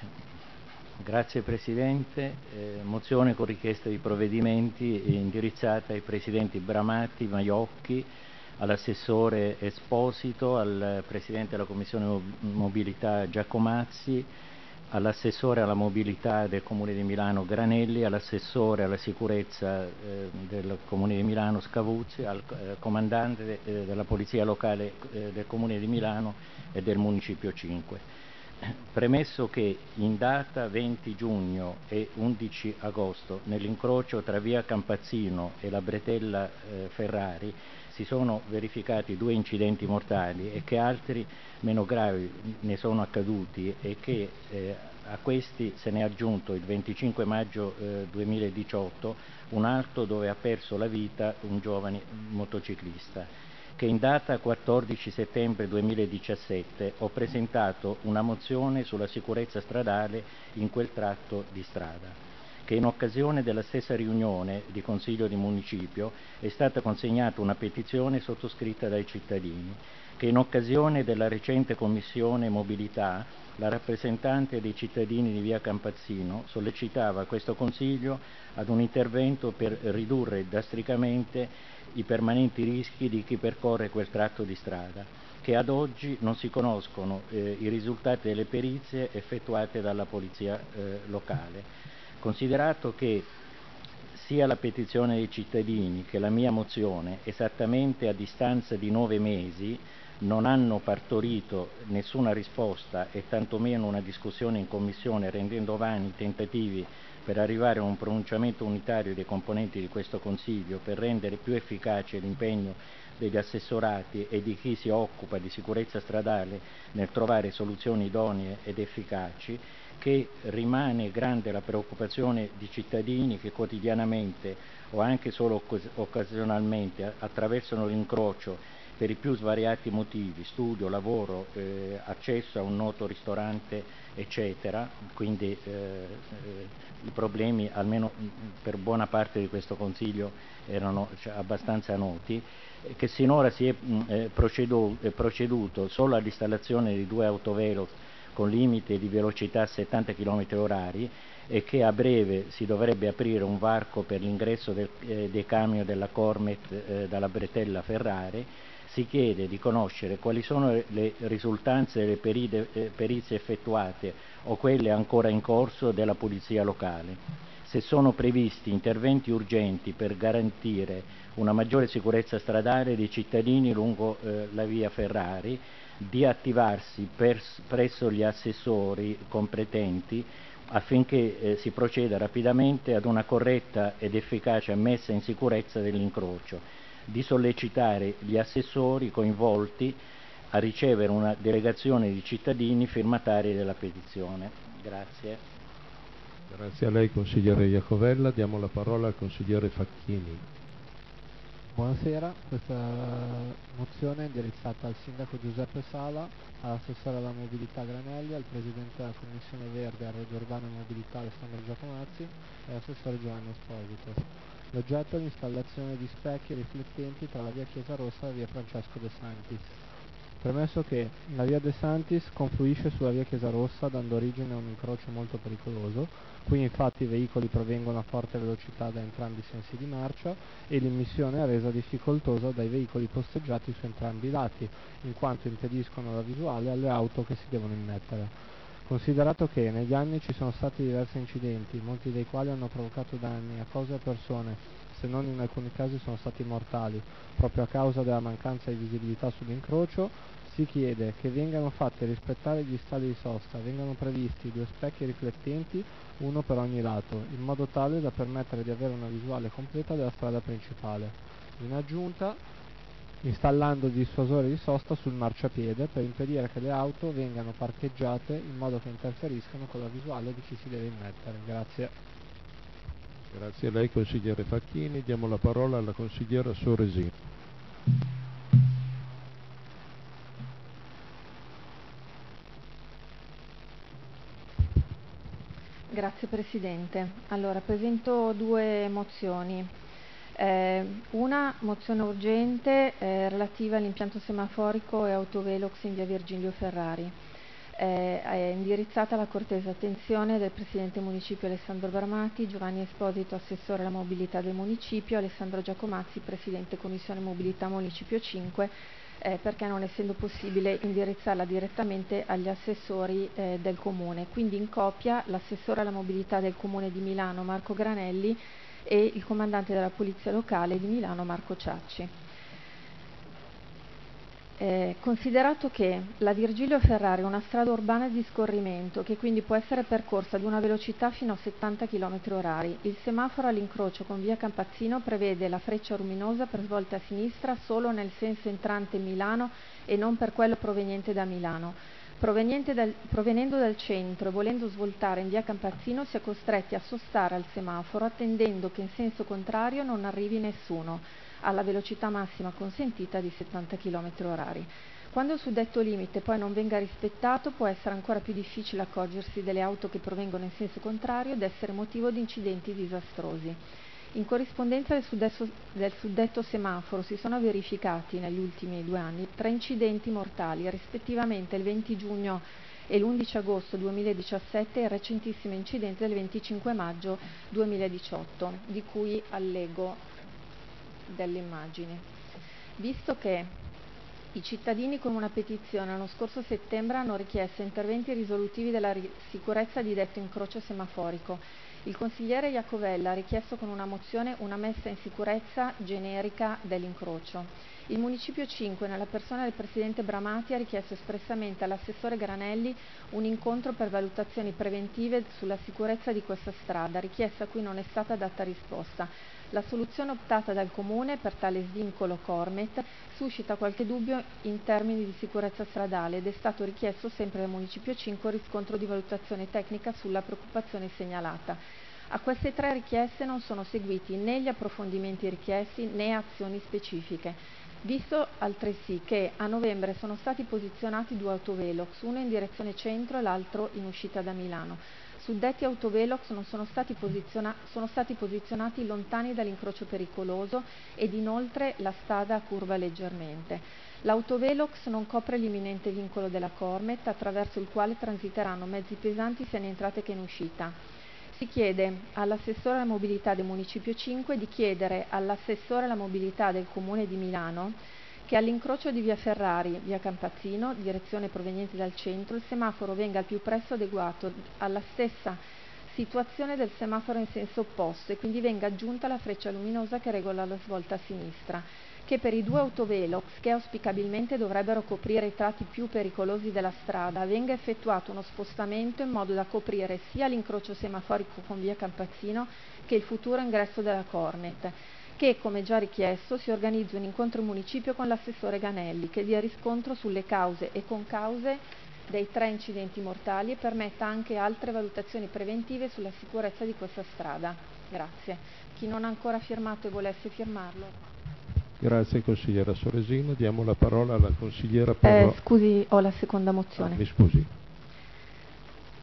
Grazie Presidente. Mozione con richiesta di provvedimenti indirizzata ai Presidenti Bramati, Maiocchi, all'assessore Esposito, al Presidente della Commissione Mobilità Giacomazzi, all'assessore alla mobilità del Comune di Milano Granelli, all'assessore alla sicurezza del Comune di Milano Scavuzzi, al comandante della Polizia Locale del Comune di Milano e del Municipio 5. Premesso che in data 20 giugno e 11 agosto nell'incrocio tra via Campazzino e la Bretella Ferrari si sono verificati 2 incidenti mortali e che altri meno gravi ne sono accaduti e che a questi se ne è aggiunto il 25 maggio 2018 un altro dove ha perso la vita un giovane motociclista, che in data 14 settembre 2017 ho presentato una mozione sulla sicurezza stradale in quel tratto di strada, che in occasione della stessa riunione di Consiglio di Municipio è stata consegnata una petizione sottoscritta dai cittadini, che in occasione della recente Commissione Mobilità la rappresentante dei cittadini di via Campazzino sollecitava questo Consiglio ad un intervento per ridurre drasticamente i permanenti rischi di chi percorre quel tratto di strada, che ad oggi non si conoscono i risultati delle perizie effettuate dalla Polizia locale. Considerato che sia la petizione dei cittadini che la mia mozione, esattamente a distanza di 9 mesi, non hanno partorito nessuna risposta e tantomeno una discussione in Commissione, rendendo vani i tentativi per arrivare a un pronunciamento unitario dei componenti di questo Consiglio per rendere più efficace l'impegno degli assessorati e di chi si occupa di sicurezza stradale nel trovare soluzioni idonee ed efficaci, che rimane grande la preoccupazione di cittadini che quotidianamente o anche solo occasionalmente attraversano l'incrocio per i più svariati motivi, studio, lavoro, accesso a un noto ristorante, eccetera. Quindi i problemi, almeno per buona parte di questo Consiglio, erano abbastanza noti, che sinora si è proceduto solo all'installazione di 2 autovelox con limite di velocità 70 km/h e che a breve si dovrebbe aprire un varco per l'ingresso dei camion della Cormet dalla Bretella Ferrari. Si chiede di conoscere quali sono le risultanze delle perizie effettuate o quelle ancora in corso della Polizia Locale, se sono previsti interventi urgenti per garantire una maggiore sicurezza stradale dei cittadini lungo la via Ferrari, di attivarsi presso gli assessori competenti affinché si proceda rapidamente ad una corretta ed efficace messa in sicurezza dell'incrocio, di sollecitare gli assessori coinvolti a ricevere una delegazione di cittadini firmatari della petizione. Grazie. Grazie a lei, consigliere Iacovella. Diamo la parola al consigliere Facchini. Buonasera, questa mozione è indirizzata al sindaco Giuseppe Sala, all'assessore alla mobilità Granelli, al presidente della Commissione Verde a Reggio Urbano e Mobilità Alessandro Giacomazzi e all'assessore Giovanni Esposito. L'oggetto è l'installazione di specchi riflettenti tra la via Chiesa Rossa e la via Francesco De Sanctis. Premesso che la via De Santis confluisce sulla via Chiesa-Rossa dando origine a un incrocio molto pericoloso, qui infatti i veicoli provengono a forte velocità da entrambi i sensi di marcia e l'immissione è resa difficoltosa dai veicoli posteggiati su entrambi i lati, in quanto impediscono la visuale alle auto che si devono immettere. Considerato che negli anni ci sono stati diversi incidenti, molti dei quali hanno provocato danni a cose e a persone, se non in alcuni casi sono stati mortali, proprio a causa della mancanza di visibilità sull'incrocio, si chiede che vengano fatti rispettare gli stalli di sosta, vengano previsti 2 specchi riflettenti, uno per ogni lato, in modo tale da permettere di avere una visuale completa della strada principale. In aggiunta, installando dissuasori di sosta sul marciapiede per impedire che le auto vengano parcheggiate in modo che interferiscano con la visuale di chi si deve immettere. Grazie. Grazie a lei consigliere Facchini, diamo la parola alla consigliera Soresina. Grazie Presidente. Allora, presento 2 mozioni. Una mozione urgente relativa all'impianto semaforico e autovelox in via Virgilio Ferrari. È indirizzata alla cortese attenzione del Presidente Municipio Alessandro Bramati, Giovanni Esposito, Assessore alla Mobilità del Municipio, Alessandro Giacomazzi, Presidente Commissione Mobilità Municipio 5, perché non essendo possibile indirizzarla direttamente agli assessori del Comune. Quindi in copia l'assessore alla mobilità del Comune di Milano Marco Granelli e il comandante della Polizia Locale di Milano Marco Ciacci. Considerato che la Virgilio Ferrari è una strada urbana di scorrimento che quindi può essere percorsa ad una velocità fino a 70 km/h, il semaforo all'incrocio con via Campazzino prevede la freccia luminosa per svolte a sinistra solo nel senso entrante Milano e non per quello proveniente da Milano. Provenendo dal centro e volendo svoltare in via Campazzino si è costretti a sostare al semaforo attendendo che in senso contrario non arrivi nessuno alla velocità massima consentita di 70 km/h. Quando il suddetto limite poi non venga rispettato può essere ancora più difficile accorgersi delle auto che provengono in senso contrario ed essere motivo di incidenti disastrosi. In corrispondenza del suddetto semaforo si sono verificati negli ultimi 2 anni 3 incidenti mortali, rispettivamente il 20 giugno e l'11 agosto 2017 e il recentissimo incidente del 25 maggio 2018, di cui allego delle immagini. Visto che i cittadini con una petizione l'anno scorso settembre hanno richiesto interventi risolutivi della sicurezza di detto incrocio semaforico, il consigliere Iacovella ha richiesto con una mozione una messa in sicurezza generica dell'incrocio. Il Municipio 5, nella persona del Presidente Bramati, ha richiesto espressamente all'assessore Granelli un incontro per valutazioni preventive sulla sicurezza di questa strada, richiesta a cui non è stata data risposta. La soluzione optata dal Comune per tale svincolo Cormet suscita qualche dubbio in termini di sicurezza stradale ed è stato richiesto sempre dal Municipio 5 riscontro di valutazione tecnica sulla preoccupazione segnalata. A queste 3 richieste non sono seguiti né gli approfondimenti richiesti né azioni specifiche. Visto altresì che a novembre sono stati posizionati 2 autovelox, uno in direzione centro e l'altro in uscita da Milano. Suddetti autovelox sono stati posizionati lontani dall'incrocio pericoloso ed inoltre la strada curva leggermente. L'autovelox non copre l'imminente vincolo della Cormet attraverso il quale transiteranno mezzi pesanti sia in entrata che in uscita. Si chiede all'assessore alla mobilità del Municipio 5 di chiedere all'assessore alla mobilità del Comune di Milano che all'incrocio di via Ferrari, via Campazzino, direzione proveniente dal centro, il semaforo venga al più presto adeguato alla stessa situazione del semaforo in senso opposto e quindi venga aggiunta la freccia luminosa che regola la svolta a sinistra, che per i 2 autovelox, che auspicabilmente dovrebbero coprire i tratti più pericolosi della strada, venga effettuato uno spostamento in modo da coprire sia l'incrocio semaforico con via Campazzino che il futuro ingresso della Cornet, che, come già richiesto, si organizzi un incontro in municipio con l'assessore Ganelli, che dia riscontro sulle cause e concause dei 3 incidenti mortali e permetta anche altre valutazioni preventive sulla sicurezza di questa strada. Grazie. Chi non ha ancora firmato e volesse firmarlo. Grazie consigliera Soresina, diamo la parola alla consigliera Porro. Scusi, ho la seconda mozione. Mi scusi.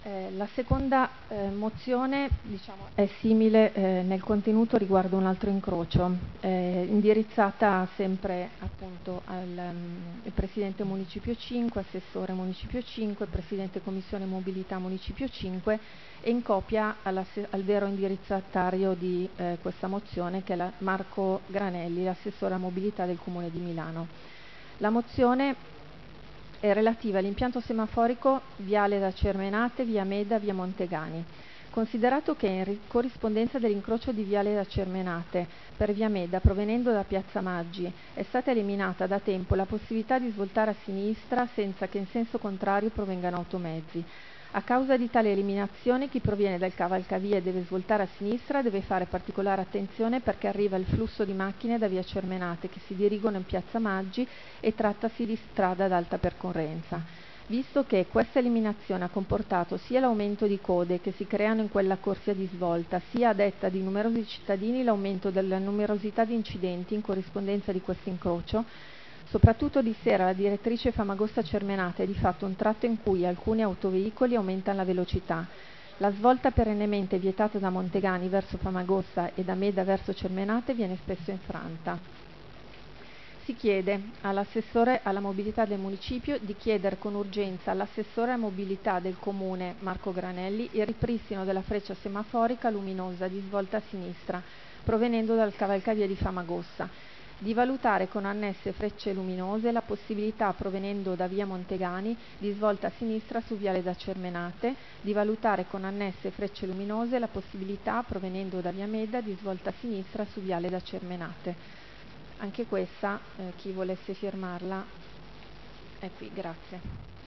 La seconda mozione è simile nel contenuto riguardo un altro incrocio, indirizzata sempre appunto al Presidente Municipio 5, Assessore Municipio 5, Presidente Commissione Mobilità Municipio 5 e in copia al vero indirizzatario di questa mozione che è Marco Granelli, l'assessore alla mobilità del Comune di Milano. La mozione è relativa all'impianto semaforico Viale da Cermenate, Via Meda, Via Montegani. Considerato che in corrispondenza dell'incrocio di Viale da Cermenate per Via Meda provenendo da Piazza Maggi è stata eliminata da tempo la possibilità di svoltare a sinistra senza che in senso contrario provengano automezzi. A causa di tale eliminazione chi proviene dal cavalcavia e deve svoltare a sinistra deve fare particolare attenzione perché arriva il flusso di macchine da via Cermenate che si dirigono in Piazza Maggi e trattasi di strada ad alta percorrenza. Visto che questa eliminazione ha comportato sia l'aumento di code che si creano in quella corsia di svolta, sia a detta di numerosi cittadini l'aumento della numerosità di incidenti in corrispondenza di questo incrocio, soprattutto di sera la direttrice Famagosta-Cermenate è di fatto un tratto in cui alcuni autoveicoli aumentano la velocità. La svolta perennemente vietata da Montegani verso Famagosta e da Meda verso Cermenate viene spesso infranta. Si chiede all'assessore alla mobilità del municipio di chiedere con urgenza all'assessore alla mobilità del comune Marco Granelli il ripristino della freccia semaforica luminosa di svolta a sinistra provenendo dal cavalcavia di Famagosta, di valutare con annesse frecce luminose la possibilità provenendo da via Montegani di svolta a sinistra su Viale da Cermenate, di valutare con annesse frecce luminose la possibilità provenendo da via Meda di svolta a sinistra su Viale da Cermenate. Anche questa, chi volesse firmarla è qui, grazie.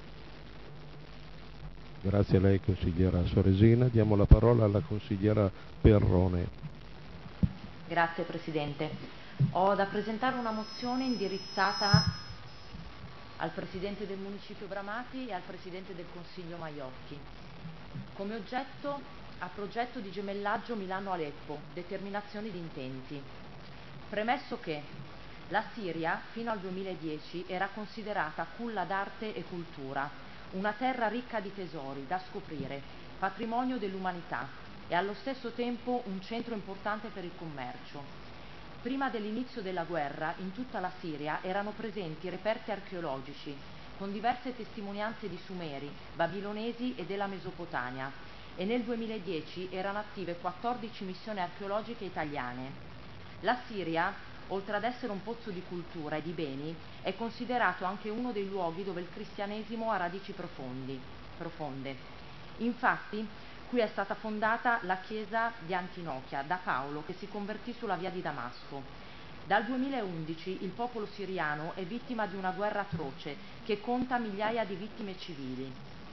Grazie a lei consigliera Soresina. Diamo la parola alla consigliera Perrone. Grazie Presidente. Ho da presentare una mozione indirizzata al Presidente del Municipio Bramati e al Presidente del Consiglio Maiocchi. Come oggetto a progetto di gemellaggio Milano-Aleppo, determinazioni di intenti. Premesso che la Siria fino al 2010 era considerata culla d'arte e cultura, una terra ricca di tesori da scoprire, patrimonio dell'umanità e allo stesso tempo un centro importante per il commercio. Prima dell'inizio della guerra, in tutta la Siria erano presenti reperti archeologici, con diverse testimonianze di Sumeri, Babilonesi e della Mesopotamia, e nel 2010 erano attive 14 missioni archeologiche italiane. La Siria, oltre ad essere un pozzo di cultura e di beni, è considerato anche uno dei luoghi dove il cristianesimo ha radici profonde. Infatti, qui è stata fondata la chiesa di Antiochia da Paolo, che si convertì sulla via di Damasco. Dal 2011 il popolo siriano è vittima di una guerra atroce che conta migliaia di vittime civili.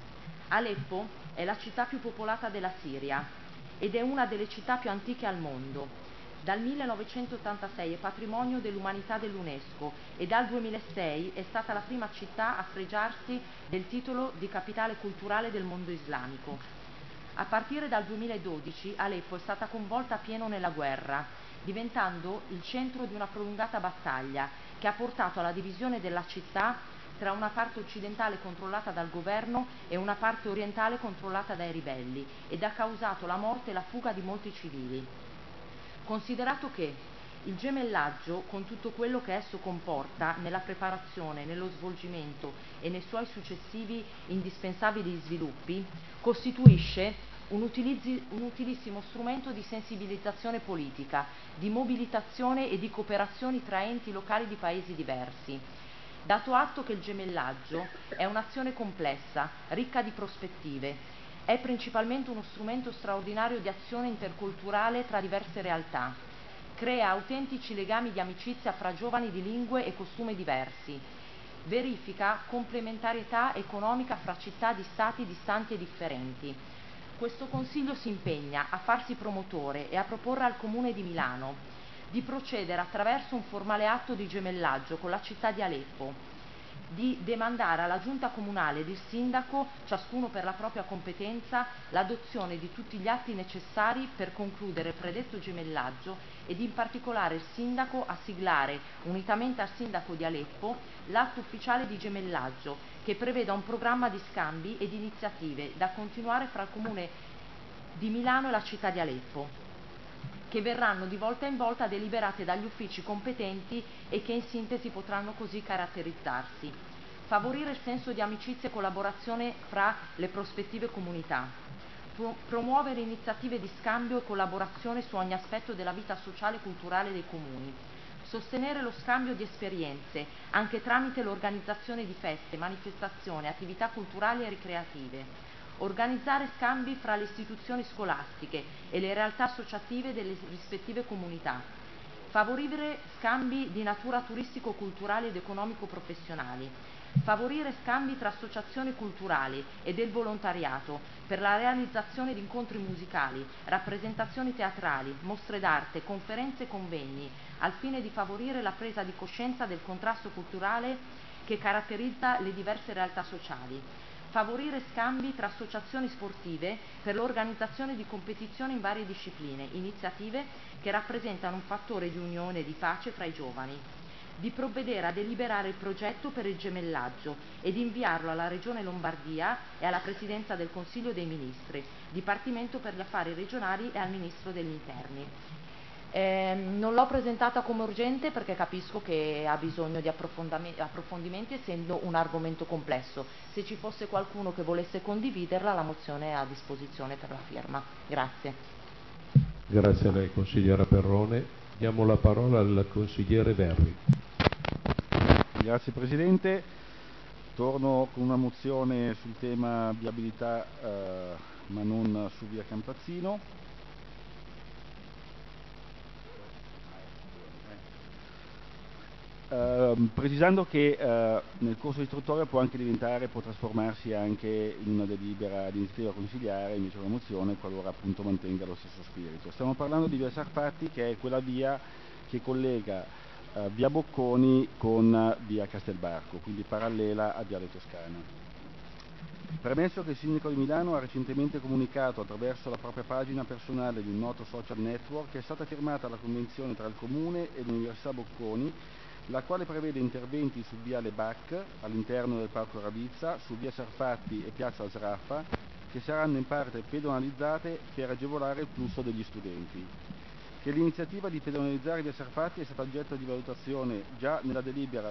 Aleppo è la città più popolata della Siria ed è una delle città più antiche al mondo. Dal 1986 è patrimonio dell'umanità dell'UNESCO e dal 2006 è stata la prima città a fregiarsi del titolo di capitale culturale del mondo islamico. A partire dal 2012 Aleppo è stata coinvolta a pieno nella guerra, diventando il centro di una prolungata battaglia che ha portato alla divisione della città tra una parte occidentale controllata dal governo e una parte orientale controllata dai ribelli ed ha causato la morte e la fuga di molti civili. Considerato che il gemellaggio, con tutto quello che esso comporta nella preparazione, nello svolgimento e nei suoi successivi indispensabili sviluppi, costituisce un utilissimo strumento di sensibilizzazione politica, di mobilitazione e di cooperazioni tra enti locali di paesi diversi. Dato atto che il gemellaggio è un'azione complessa, ricca di prospettive, è principalmente uno strumento straordinario di azione interculturale tra diverse realtà. Crea autentici legami di amicizia fra giovani di lingue e costumi diversi. Verifica complementarietà economica fra città di stati distanti e differenti. Questo Consiglio si impegna a farsi promotore e a proporre al Comune di Milano di procedere attraverso un formale atto di gemellaggio con la città di Aleppo, di demandare alla Giunta Comunale ed il Sindaco, ciascuno per la propria competenza, l'adozione di tutti gli atti necessari per concludere il predetto gemellaggio ed in particolare il Sindaco a siglare, unitamente al Sindaco di Aleppo, l'atto ufficiale di gemellaggio che preveda un programma di scambi e di iniziative da continuare fra il Comune di Milano e la città di Aleppo, che verranno di volta in volta deliberate dagli uffici competenti e che in sintesi potranno così caratterizzarsi. Favorire il senso di amicizia e collaborazione fra le prospettive comunità. Promuovere iniziative di scambio e collaborazione su ogni aspetto della vita sociale e culturale dei comuni. Sostenere lo scambio di esperienze, anche tramite l'organizzazione di feste, manifestazioni, attività culturali e ricreative. Organizzare scambi fra le istituzioni scolastiche e le realtà associative delle rispettive comunità. Favorire scambi di natura turistico-culturali ed economico-professionali. Favorire scambi tra associazioni culturali e del volontariato per la realizzazione di incontri musicali, rappresentazioni teatrali, mostre d'arte, conferenze e convegni, al fine di favorire la presa di coscienza del contrasto culturale che caratterizza le diverse realtà sociali. Favorire scambi tra associazioni sportive per l'organizzazione di competizioni in varie discipline, iniziative che rappresentano un fattore di unione e di pace fra i giovani. Di provvedere a deliberare il progetto per il gemellaggio e di inviarlo alla Regione Lombardia e alla Presidenza del Consiglio dei Ministri, Dipartimento per gli Affari Regionali e al Ministro degli Interni. Non l'ho presentata come urgente perché capisco che ha bisogno di approfondimenti, essendo un argomento complesso. Se ci fosse qualcuno che volesse condividerla, la mozione è a disposizione per la firma. Grazie. Grazie a lei, consigliera Perrone. Diamo la parola al consigliere Verri. Grazie Presidente. Torno con una mozione sul tema viabilità, ma non su via Campazzino. Precisando che nel corso istruttorio può trasformarsi anche in una delibera di iniziativa consigliare, invece una mozione, qualora appunto mantenga lo stesso spirito. Stiamo parlando di via Sarfatti, che è quella via che collega via Bocconi con via Castelbarco, quindi parallela a viale Toscana. Premesso che il Sindaco di Milano ha recentemente comunicato attraverso la propria pagina personale di un noto social network che è stata firmata la convenzione tra il Comune e l'Università Bocconi, la quale prevede interventi su viale Bac, all'interno del Parco Ravizza, su via Sarfatti e piazza Sraffa, che saranno in parte pedonalizzate per agevolare il flusso degli studenti. Che l'iniziativa di pedonalizzare via Sarfatti è stata oggetto di valutazione già nella delibera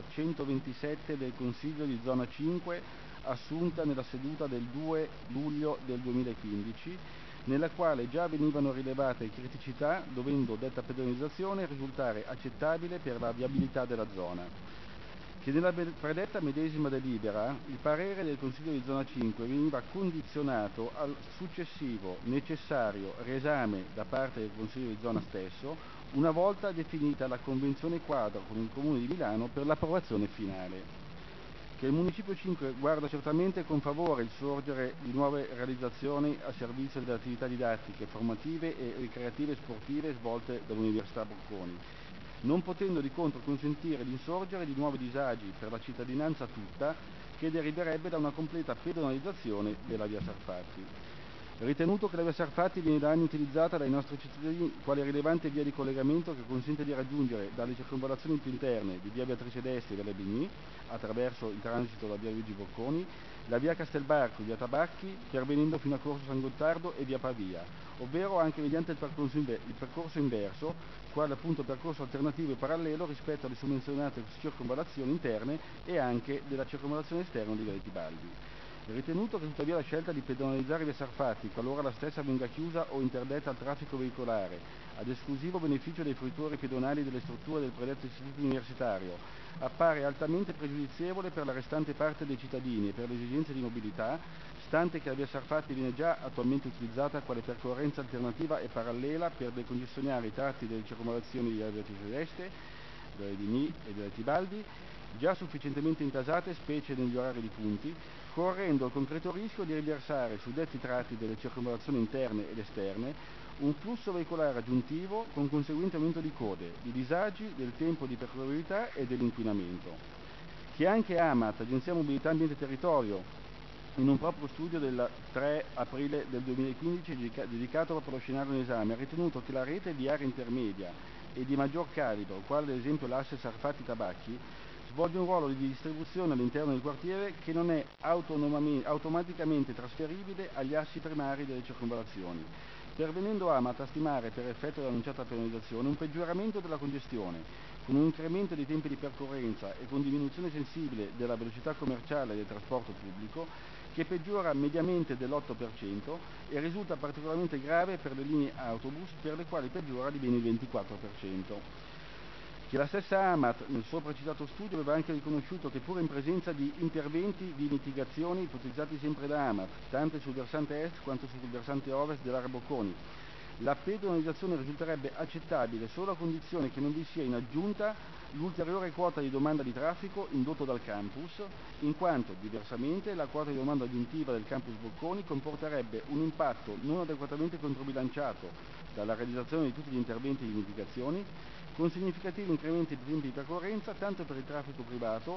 127 del Consiglio di Zona 5, assunta nella seduta del 2 luglio del 2015, nella quale già venivano rilevate criticità, dovendo detta pedonalizzazione risultare accettabile per la viabilità della zona. Che nella predetta medesima delibera il parere del Consiglio di Zona 5 veniva condizionato al successivo necessario riesame da parte del Consiglio di Zona stesso, una volta definita la convenzione quadro con il Comune di Milano per l'approvazione finale. Che il Municipio 5 guarda certamente con favore il sorgere di nuove realizzazioni a servizio delle attività didattiche, formative e ricreative e sportive svolte dall'Università Bocconi, non potendo di contro consentire l'insorgere di nuovi disagi per la cittadinanza tutta, che deriverebbe da una completa pedonalizzazione della via Sarfatti. Ritenuto che la via Sarfatti viene da anni utilizzata dai nostri cittadini quale rilevante via di collegamento che consente di raggiungere dalle circonvallazioni più interne di via Beatrice d'Este e via Lebigny, attraverso il transito da via Luigi Bocconi, la via Castelbarco, via Tabacchi, pervenendo fino a Corso San Gottardo e via Pavia, ovvero anche mediante il percorso inverso, quale appunto percorso alternativo e parallelo rispetto alle summenzionate circonvallazioni interne e anche della circonvallazione esterna di via Tibaldi. Ritenuto che tuttavia la scelta di pedonalizzare via Sarfatti, qualora la stessa venga chiusa o interdetta al traffico veicolare, ad esclusivo beneficio dei fruitori pedonali delle strutture del predetto istituto universitario, appare altamente pregiudizievole per la restante parte dei cittadini e per le esigenze di mobilità, stante che la via Sarfatti viene già attualmente utilizzata quale percorrenza alternativa e parallela per decongestionare i tratti delle circonvallazioni di via Beatrice d'Este, della Vigny e della Tibaldi, già sufficientemente intasate, specie negli orari di punti, correndo il concreto rischio di riversare su detti tratti delle circonvallazioni interne ed esterne un flusso veicolare aggiuntivo con conseguente aumento di code, di disagi, del tempo di percorribilità e dell'inquinamento. Che anche AMAT, Agenzia Mobilità Ambiente e Territorio, in un proprio studio del 3 aprile del 2015 dedicato proprio allo scenario in esame, ha ritenuto che la rete di area intermedia e di maggior calibro, quale ad esempio l'asse Sarfatti-Tabacchi, svolge un ruolo di distribuzione all'interno del quartiere che non è automaticamente trasferibile agli assi primari delle circonvallazioni, pervenendo AMAT a stimare, per effetto dell'annunciata penalizzazione, un peggioramento della congestione, con un incremento dei tempi di percorrenza e con diminuzione sensibile della velocità commerciale del trasporto pubblico, che peggiora mediamente dell'8% e risulta particolarmente grave per le linee autobus, per le quali peggiora di ben il 24%. Che la stessa AMAT, nel suo precitato studio, aveva anche riconosciuto che, pur in presenza di interventi di mitigazione ipotizzati sempre da AMAT, tanto sul versante est quanto sul versante ovest dell'area Bocconi, la pedonalizzazione risulterebbe accettabile solo a condizione che non vi sia in aggiunta l'ulteriore quota di domanda di traffico indotto dal campus, in quanto, diversamente, la quota di domanda aggiuntiva del campus Bocconi comporterebbe un impatto non adeguatamente controbilanciato dalla realizzazione di tutti gli interventi di mitigazione, con significativi incrementi di tempi di percorrenza tanto per il traffico privato,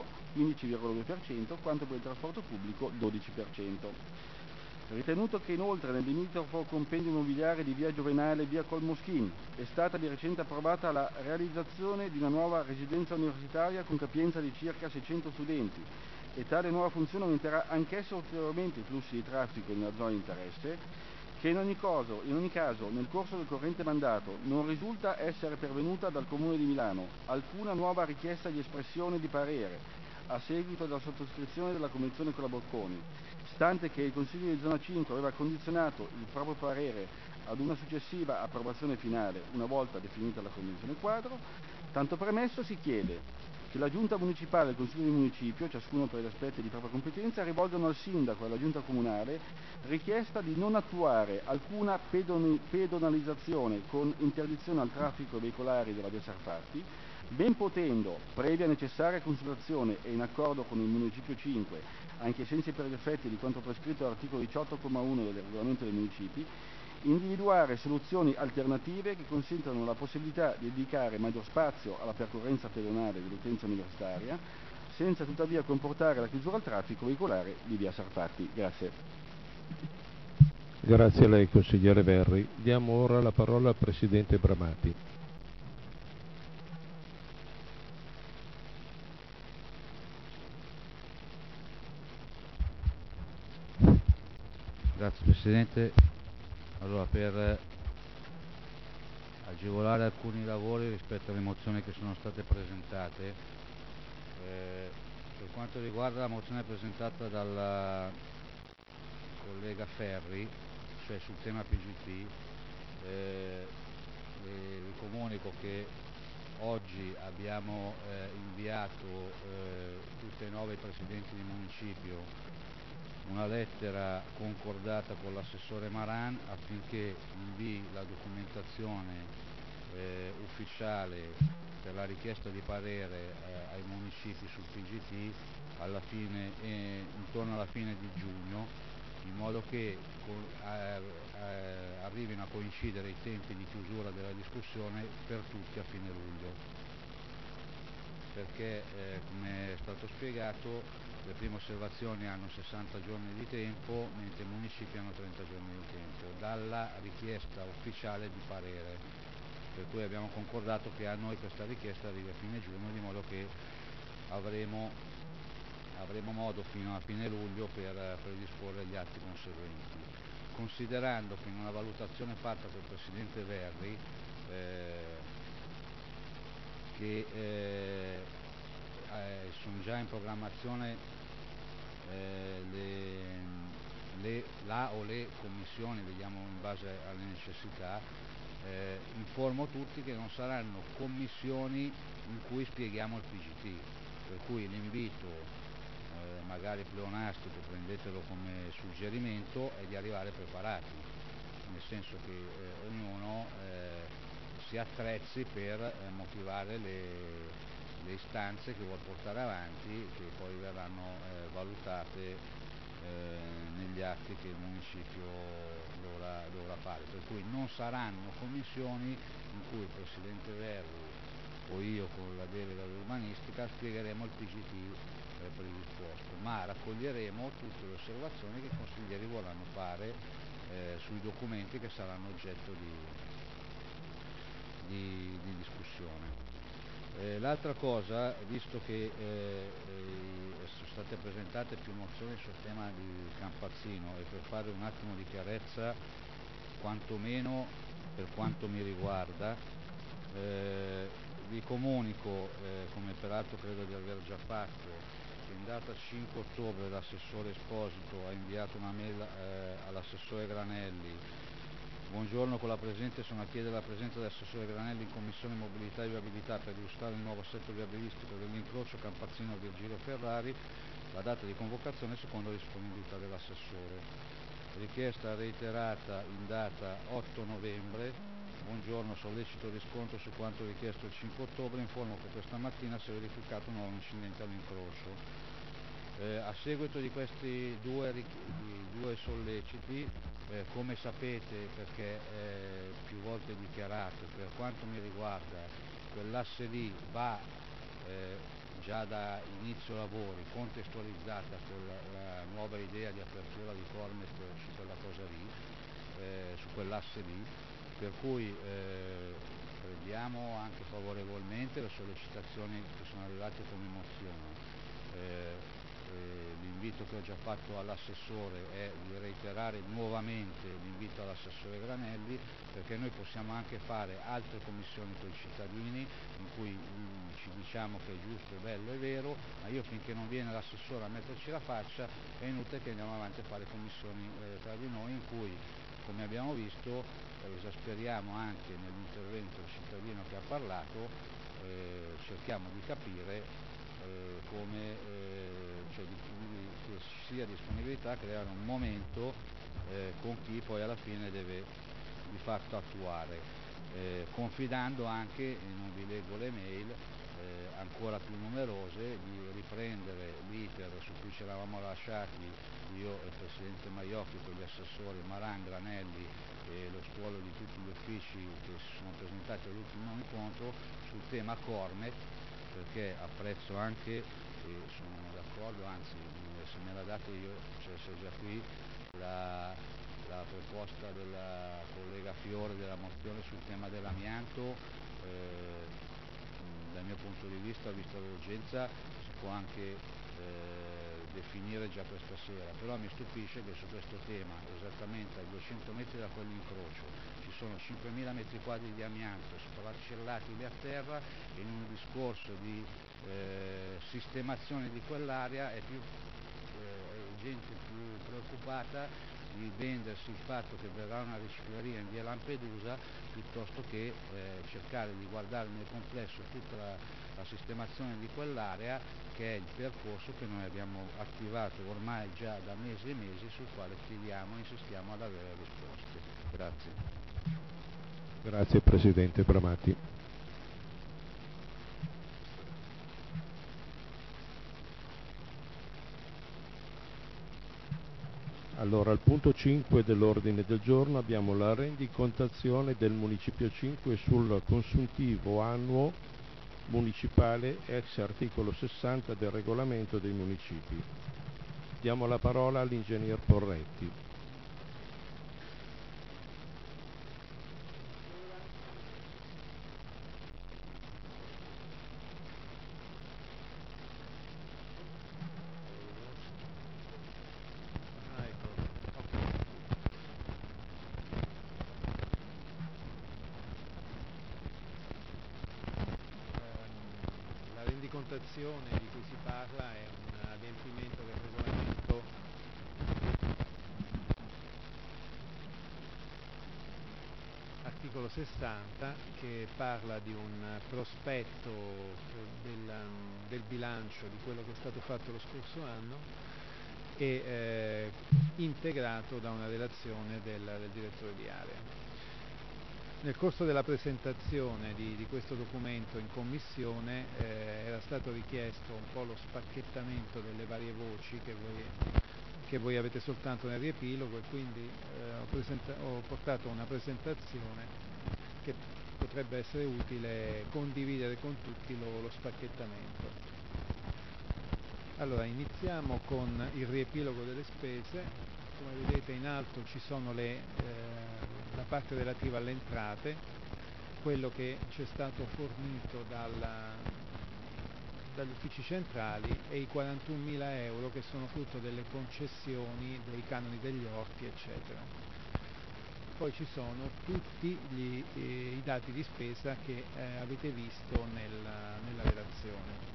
15,2%, quanto per il trasporto pubblico, 12%. Ritenuto che inoltre nel limitrofo compendio immobiliare di via Giovenale e via Colmoschin è stata di recente approvata la realizzazione di una nuova residenza universitaria con capienza di circa 600 studenti e tale nuova funzione aumenterà anch'essa ulteriormente i flussi di traffico nella zona di interesse, che in ogni caso nel corso del corrente mandato non risulta essere pervenuta dal Comune di Milano alcuna nuova richiesta di espressione di parere a seguito della sottoscrizione della convenzione con la Bocconi, stante che il Consiglio di Zona 5 aveva condizionato il proprio parere ad una successiva approvazione finale una volta definita la convenzione quadro. Tanto premesso, si chiede che la Giunta Municipale e il Consiglio di Municipio, ciascuno per gli aspetti di propria competenza, rivolgano al Sindaco e alla Giunta Comunale richiesta di non attuare alcuna pedonalizzazione con interdizione al traffico veicolare della via Sarfatti, ben potendo, previa necessaria consultazione e in accordo con il Municipio 5, anche ai sensi e per gli effetti di quanto prescritto all'articolo 18,1 del Regolamento dei Municipi, individuare soluzioni alternative che consentano la possibilità di dedicare maggior spazio alla percorrenza pedonale dell'utenza universitaria, senza tuttavia comportare la chiusura al traffico veicolare di via Sarfatti. Grazie. Grazie a lei, consigliere Verri. Diamo ora la parola al Presidente Bramati. Grazie Presidente. Allora, per agevolare alcuni lavori rispetto alle mozioni che sono state presentate, per quanto riguarda la mozione presentata dal collega Ferri, cioè sul tema PGT, vi comunico che oggi abbiamo inviato tutti e 9 presidenti di municipio una lettera concordata con l'assessore Maran affinché invii la documentazione ufficiale per la richiesta di parere ai municipi sul PGT intorno alla fine di giugno, in modo che arrivino a coincidere i tempi di chiusura della discussione per tutti a fine luglio, perché come è stato spiegato le prime osservazioni hanno 60 giorni di tempo, mentre i municipi hanno 30 giorni di tempo dalla richiesta ufficiale di parere, per cui abbiamo concordato che a noi questa richiesta arrivi a fine giugno, di modo che avremo modo fino a fine luglio per predisporre gli atti conseguenti, considerando che in una valutazione fatta col Presidente Verri che sono già in programmazione la o le commissioni, vediamo in base alle necessità, informo tutti che non saranno commissioni in cui spieghiamo il PGT, per cui l'invito magari pleonastico, prendetelo come suggerimento, è di arrivare preparati, nel senso che ognuno si attrezzi per motivare le istanze che vuol portare avanti, che poi verranno valutate negli atti che il municipio dovrà fare, per cui non saranno commissioni in cui il Presidente Verri o io con la delega urbanistica spiegheremo il PGT predisposto, ma raccoglieremo tutte le osservazioni che i consiglieri vorranno fare sui documenti che saranno oggetto di discussione. L'altra cosa, visto che sono state presentate più mozioni sul tema di Campazzino, e per fare un attimo di chiarezza, quantomeno per quanto mi riguarda, vi comunico, come peraltro credo di aver già fatto, che in data 5 ottobre l'assessore Esposito ha inviato una mail all'assessore Granelli. Buongiorno, con la presente sono a chiedere la presenza dell'assessore Granelli in Commissione Mobilità e Viabilità per illustrare il nuovo assetto viabilistico dell'incrocio Campazzino-Virgilio Ferrari. La data di convocazione secondo la disponibilità dell'assessore. Richiesta reiterata in data 8 novembre. Buongiorno, sollecito riscontro su quanto richiesto il 5 ottobre. Informo che questa mattina si è verificato un nuovo incidente all'incrocio. A seguito di questi due solleciti, come sapete, perché più volte dichiarato, per quanto mi riguarda, quell'asse lì va già da inizio lavori contestualizzata con la nuova idea di apertura di Cormet su quella cosa lì, su quell'asse lì, per cui prendiamo anche favorevolmente le sollecitazioni che sono arrivate come mozione. L'invito che ho già fatto all'assessore è di reiterare nuovamente l'invito all'assessore Granelli, perché noi possiamo anche fare altre commissioni con i cittadini in cui ci diciamo che è giusto, è bello, è vero, ma io finché non viene l'assessore a metterci la faccia è inutile che andiamo avanti a fare commissioni tra di noi in cui, come abbiamo visto, esasperiamo anche nell'intervento il cittadino che ha parlato, cerchiamo di capire cioè che ci sia disponibilità a creare un momento con chi poi alla fine deve di fatto attuare, confidando anche, e non vi leggo le mail, ancora più numerose, di riprendere l'iter su cui ci eravamo lasciati io e il Presidente Maiocchi con gli assessori Maran, Granelli e lo stuolo di tutti gli uffici che si sono presentati all'ultimo incontro sul tema Cormet, perché apprezzo anche e sono d'accordo, anzi se me la date io, cioè se è già qui la proposta della collega Fiore della mozione sul tema dell'amianto, dal mio punto di vista, vista l'urgenza, si può anche definire già questa sera, però mi stupisce che su questo tema, esattamente a 200 metri da quell'incrocio, ci sono 5.000 metri quadri di amianto sfracellati lì a terra, e in un discorso di sistemazione di quell'area è gente più preoccupata di vendersi il fatto che verrà una ricicleria in via Lampedusa piuttosto che cercare di guardare nel complesso tutta la sistemazione di quell'area, che è il percorso che noi abbiamo attivato ormai già da mesi e mesi, sul quale chiediamo e insistiamo ad avere risposte. Grazie. Grazie Presidente Bramati. Allora, al punto 5 dell'ordine del giorno abbiamo la rendicontazione del Municipio 5 sul consuntivo annuo municipale ex articolo 60 del regolamento dei municipi. Diamo la parola all'ingegner Porretti. Di cui si parla è un adempimento del regolamento articolo 60, che parla di un prospetto del bilancio di quello che è stato fatto lo scorso anno e integrato da una relazione del direttore di area. Nel corso della presentazione di questo documento in commissione era stato richiesto un po' lo spacchettamento delle varie voci che voi avete soltanto nel riepilogo, e quindi ho portato una presentazione che potrebbe essere utile condividere con tutti lo spacchettamento. Allora, iniziamo con il riepilogo delle spese. Come vedete in alto ci sono la parte relativa alle entrate, quello che ci è stato fornito dagli uffici centrali e i 41.000 euro che sono frutto delle concessioni, dei canoni degli orti, eccetera. Poi ci sono tutti i dati di spesa che avete visto nella relazione.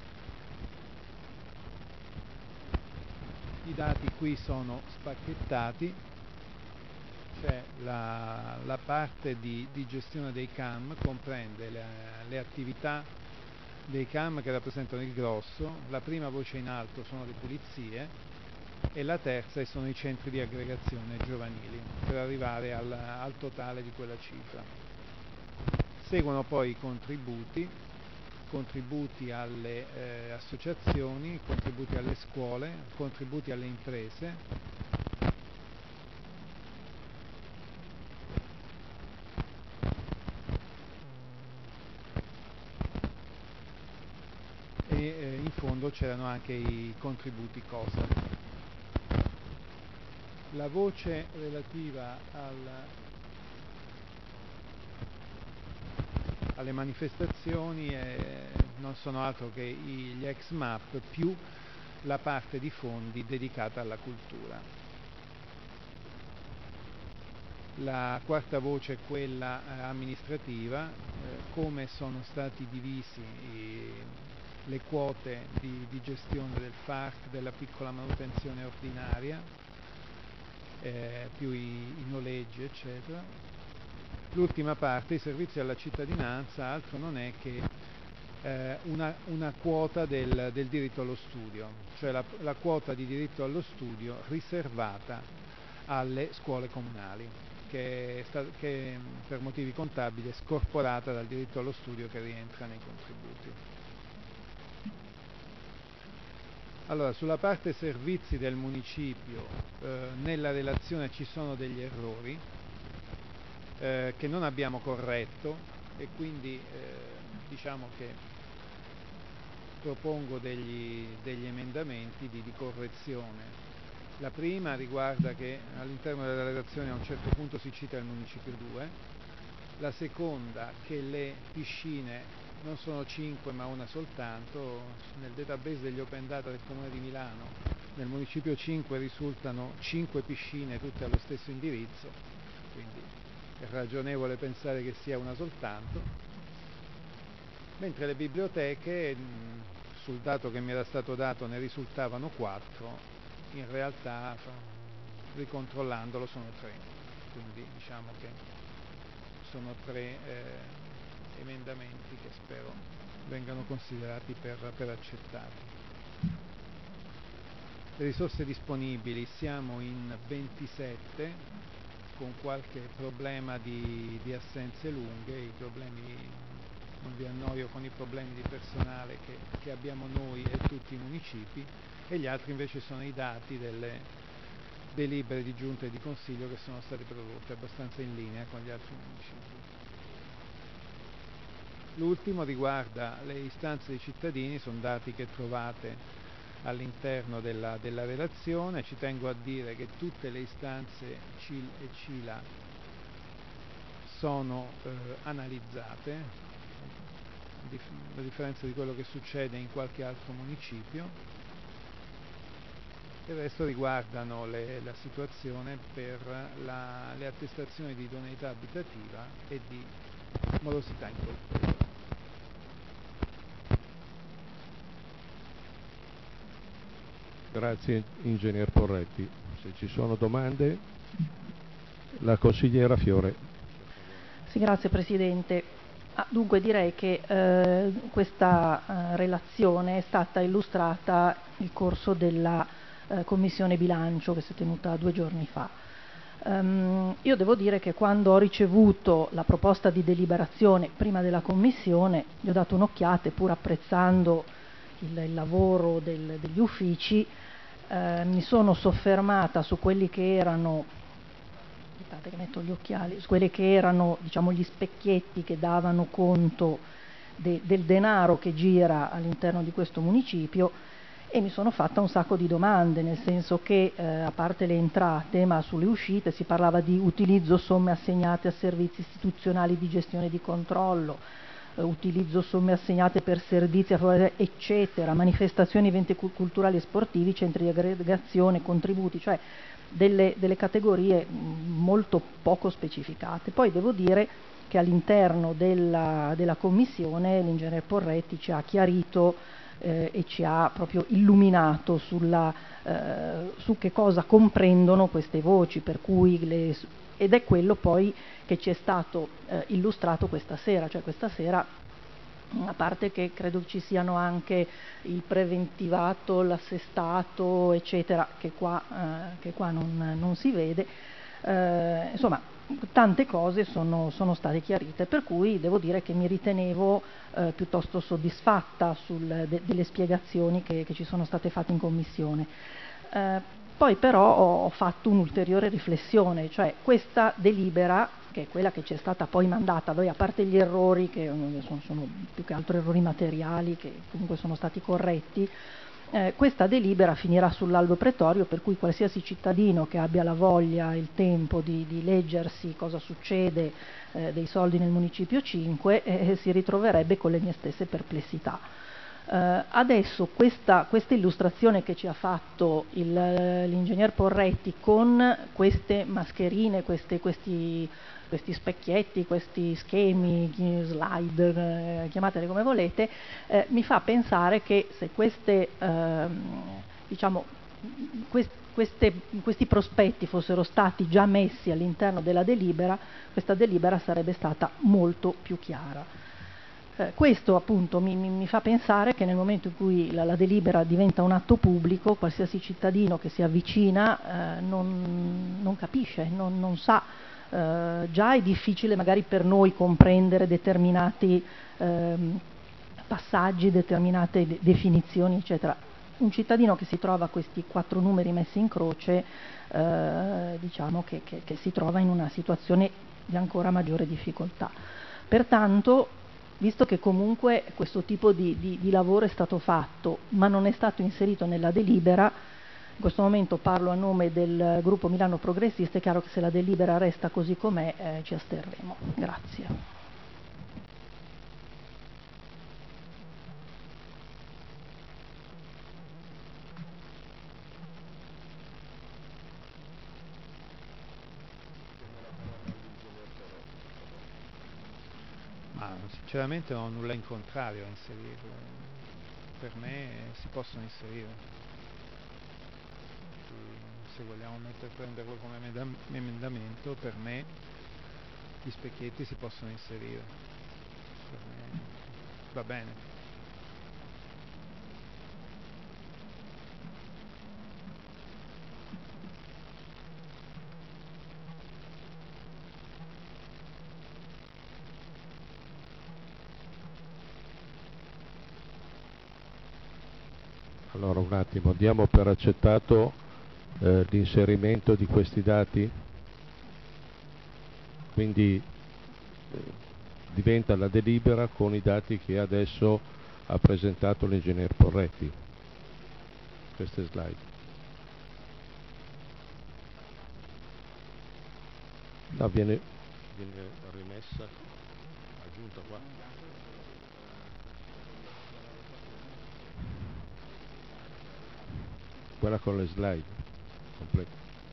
I dati qui sono spacchettati, c'è la parte di gestione dei CAM, comprende le attività dei CAM che rappresentano il grosso, la prima voce in alto sono le pulizie e la terza sono i centri di aggregazione giovanili, per arrivare al totale di quella cifra. Seguono poi i contributi alle associazioni, contributi alle scuole, contributi alle imprese, e in fondo c'erano anche i contributi COSA. La voce relativa alle manifestazioni non sono altro che gli ex MAP più la parte di fondi dedicata alla cultura. La quarta voce è quella amministrativa, come sono stati divisi le quote di gestione del FARC, della piccola manutenzione ordinaria, più i noleggi, eccetera. L'ultima parte, i servizi alla cittadinanza, altro non è che una quota del diritto allo studio, cioè la quota di diritto allo studio riservata alle scuole comunali, che per motivi contabili è scorporata dal diritto allo studio che rientra nei contributi. Allora, sulla parte servizi del municipio, nella relazione ci sono degli errori che non abbiamo corretto e quindi diciamo che propongo degli emendamenti di correzione. La prima riguarda che all'interno della relazione a un certo punto si cita il municipio 2, la seconda che le piscine non sono 5 ma una soltanto. Nel database degli open data del Comune di Milano nel municipio 5 risultano 5 piscine tutte allo stesso indirizzo, quindi è ragionevole pensare che sia una soltanto, mentre le biblioteche, sul dato che mi era stato dato ne risultavano 4, in realtà ricontrollandolo sono 3, quindi diciamo che sono 3 emendamenti che spero vengano considerati per accettati. Le risorse disponibili, siamo in 27 con qualche problema di assenze lunghe, i problemi, non vi annoio con i problemi di personale che abbiamo noi e tutti i municipi, e gli altri invece sono i dati delle delibere di giunta e di consiglio che sono state prodotte, abbastanza in linea con gli altri municipi. L'ultimo riguarda le istanze dei cittadini, sono dati che trovate all'interno della relazione. Ci tengo a dire che tutte le istanze CIL e CILA sono analizzate, a differenza di quello che succede in qualche altro municipio. Il resto riguardano la situazione per le attestazioni di idoneità abitativa e di morosità incolpevole. Grazie Ingegner Porretti. Se ci sono domande, la consigliera Fiore. Sì, grazie Presidente. Dunque direi che questa relazione è stata illustrata nel corso della Commissione Bilancio che si è tenuta 2 giorni fa. Io devo dire che quando ho ricevuto la proposta di deliberazione prima della Commissione gli ho dato un'occhiata, pur apprezzando il lavoro degli uffici, mi sono soffermata su quelli che erano, aspettate che metto gli occhiali, su quelli che erano, diciamo, gli specchietti che davano conto del denaro che gira all'interno di questo municipio, e mi sono fatta un sacco di domande, nel senso che a parte le entrate, ma sulle uscite si parlava di utilizzo somme assegnate a servizi istituzionali di gestione e di controllo, utilizzo somme assegnate per servizi a favore, eccetera, manifestazioni, eventi culturali e sportivi, centri di aggregazione, contributi, cioè delle categorie molto poco specificate. Poi devo dire che all'interno della commissione l'ingegner Porretti ci ha chiarito e ci ha proprio illuminato su che cosa comprendono queste voci, per cui ed è quello poi che ci è stato illustrato questa sera, cioè questa sera, a parte che credo ci siano anche il preventivato, l'assestato, eccetera, che qua non si vede, insomma tante cose sono state chiarite, per cui devo dire che mi ritenevo piuttosto soddisfatta delle spiegazioni che ci sono state fatte in commissione. Poi però ho fatto un'ulteriore riflessione, cioè questa delibera, che è quella che ci è stata poi mandata, a parte gli errori che sono più che altro errori materiali che comunque sono stati corretti, questa delibera finirà sull'albo pretorio, per cui qualsiasi cittadino che abbia la voglia, il tempo di leggersi cosa succede dei soldi nel Municipio 5 si ritroverebbe con le mie stesse perplessità. Adesso questa illustrazione che ci ha fatto l'ingegner Porretti con queste mascherine, questi specchietti, questi schemi, slide, chiamateli come volete, mi fa pensare che se questi prospetti fossero stati già messi all'interno della delibera, questa delibera sarebbe stata molto più chiara. Questo appunto mi fa pensare che nel momento in cui la delibera diventa un atto pubblico, qualsiasi cittadino che si avvicina non capisce, non sa. Già è difficile magari per noi comprendere determinati passaggi, determinate definizioni, eccetera. Un cittadino che si trova questi 4 numeri messi in croce, diciamo che si trova in una situazione di ancora maggiore difficoltà. Pertanto, visto che comunque questo tipo di lavoro è stato fatto, ma non è stato inserito nella delibera, in questo momento parlo a nome del gruppo Milano Progressista, è chiaro che se la delibera resta così com'è ci asterremo. Grazie. Ma sinceramente non ho nulla in contrario a inserirlo, per me si possono inserire. Se vogliamo prenderlo come emendamento, per me gli specchietti si possono inserire, per me va bene. Allora un attimo, diamo per accettato l'inserimento di questi dati, quindi diventa la delibera con i dati che adesso ha presentato l'ingegner Porretti, queste slide. No, viene rimessa, aggiunta qua. Quella con le slide complete.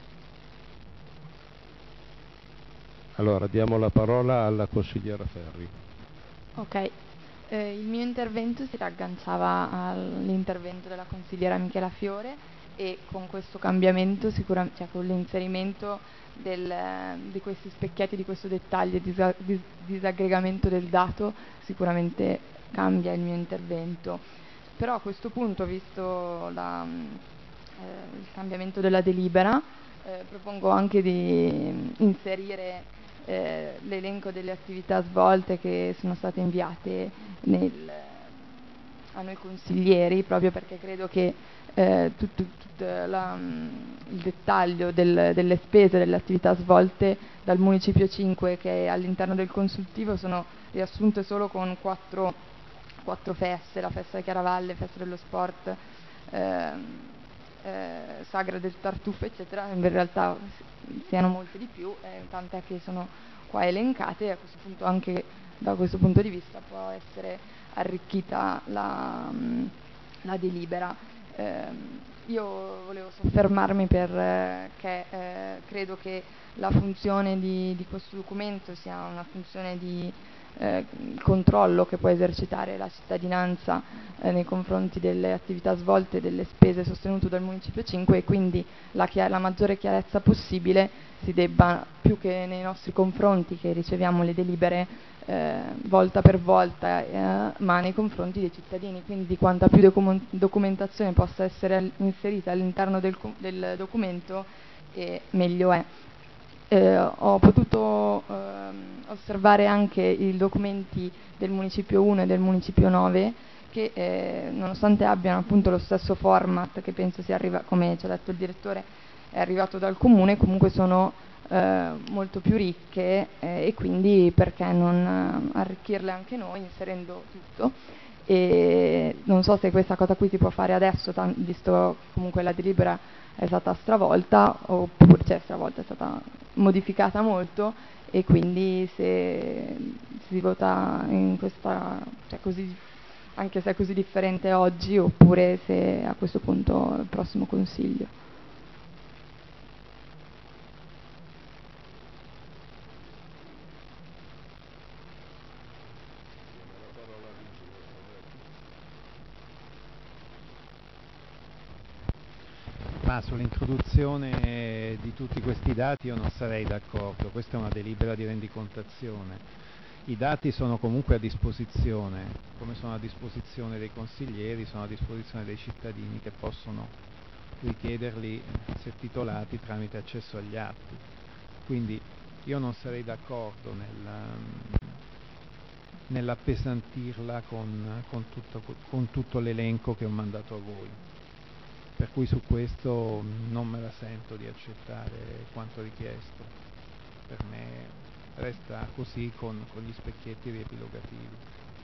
Allora diamo la parola alla consigliera Ferri. Ok, il mio intervento si ragganciava all'intervento della consigliera Michela Fiore e con questo cambiamento, cioè con l'inserimento di questi specchietti, di questo dettaglio di disaggregamento del dato, sicuramente cambia il mio intervento. Però a questo punto, visto il cambiamento della delibera, propongo anche di inserire l'elenco delle attività svolte che sono state inviate a noi consiglieri, proprio perché credo che tutto il dettaglio delle spese, delle attività svolte dal Municipio 5 che è all'interno del consultivo sono riassunte solo con quattro feste: la festa di Chiaravalle, festa dello sport, Sagra del Tartufo, eccetera, in realtà siano molte di più, tant'è che sono qua elencate, e a questo punto anche da questo punto di vista può essere arricchita la delibera. Io volevo soffermarmi perché credo che la funzione di questo documento sia una funzione di controllo che può esercitare la cittadinanza nei confronti delle attività svolte e delle spese sostenute dal Municipio 5, e quindi la maggiore chiarezza possibile si debba, più che nei nostri confronti che riceviamo le delibere volta per volta, ma nei confronti dei cittadini, quindi quanta più documentazione possa essere inserita all'interno del documento, meglio è. Ho potuto osservare anche i documenti del Municipio 1 e del Municipio 9 che nonostante abbiano appunto lo stesso format, che penso sia come ci ha detto il direttore, è arrivato dal Comune, comunque sono molto più ricche, e quindi perché non arricchirle anche noi inserendo tutto. E non so se questa cosa qui si può fare adesso, visto comunque la delibera è stata stravolta, oppure è stata modificata molto, e quindi se si vota in questa, così, anche se è così differente oggi, oppure se a questo punto il prossimo Consiglio. Ma sull'introduzione di tutti questi dati io non sarei d'accordo, questa è una delibera di rendicontazione. I dati sono comunque a disposizione, come sono a disposizione dei consiglieri, sono a disposizione dei cittadini che possono richiederli se titolati tramite accesso agli atti. Quindi io non sarei d'accordo nell'appesantirla con tutto l'elenco che ho mandato a voi. Per cui su questo non me la sento di accettare quanto richiesto. Per me resta così con gli specchietti riepilogativi.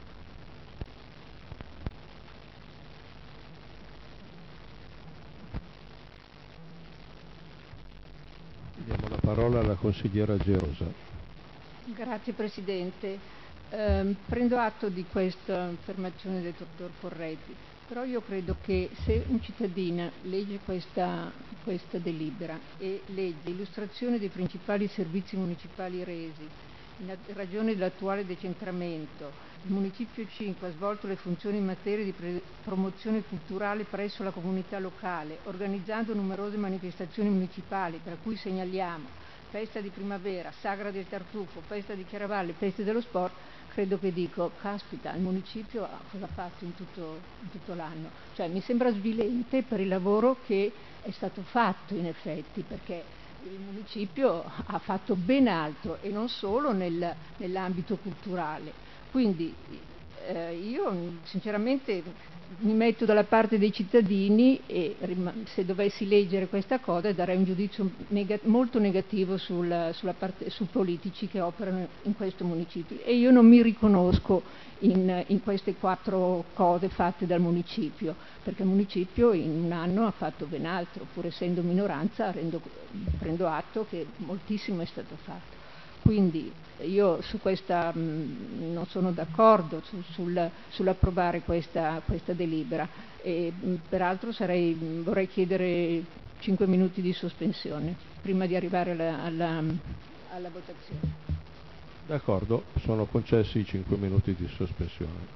Diamo la parola alla consigliera Gerosa. Grazie Presidente. Prendo atto di questa affermazione del dottor Corretti, però io credo che se un cittadino legge questa delibera e legge illustrazione dei principali servizi municipali resi, in ragione dell'attuale decentramento, il Municipio 5 ha svolto le funzioni in materia di promozione culturale presso la comunità locale, organizzando numerose manifestazioni municipali, tra cui segnaliamo Festa di Primavera, Sagra del Tartufo, Festa di Chiaravalle, Feste dello Sport. Credo che dico, caspita, il municipio cosa ha fatto in tutto l'anno? Cioè mi sembra svilente per il lavoro che è stato fatto in effetti, perché il municipio ha fatto ben altro e non solo nell'ambito culturale. Quindi io sinceramente mi metto dalla parte dei cittadini e se dovessi leggere questa cosa darei un giudizio molto negativo sui politici che operano in questo municipio, e io non mi riconosco in queste 4 cose fatte dal municipio, perché il municipio in un anno ha fatto ben altro, pur essendo minoranza prendo atto che moltissimo è stato fatto. Quindi io su questa non sono d'accordo sull'approvare questa delibera, e peraltro vorrei chiedere 5 minuti di sospensione prima di arrivare alla votazione. D'accordo, sono concessi 5 minuti di sospensione.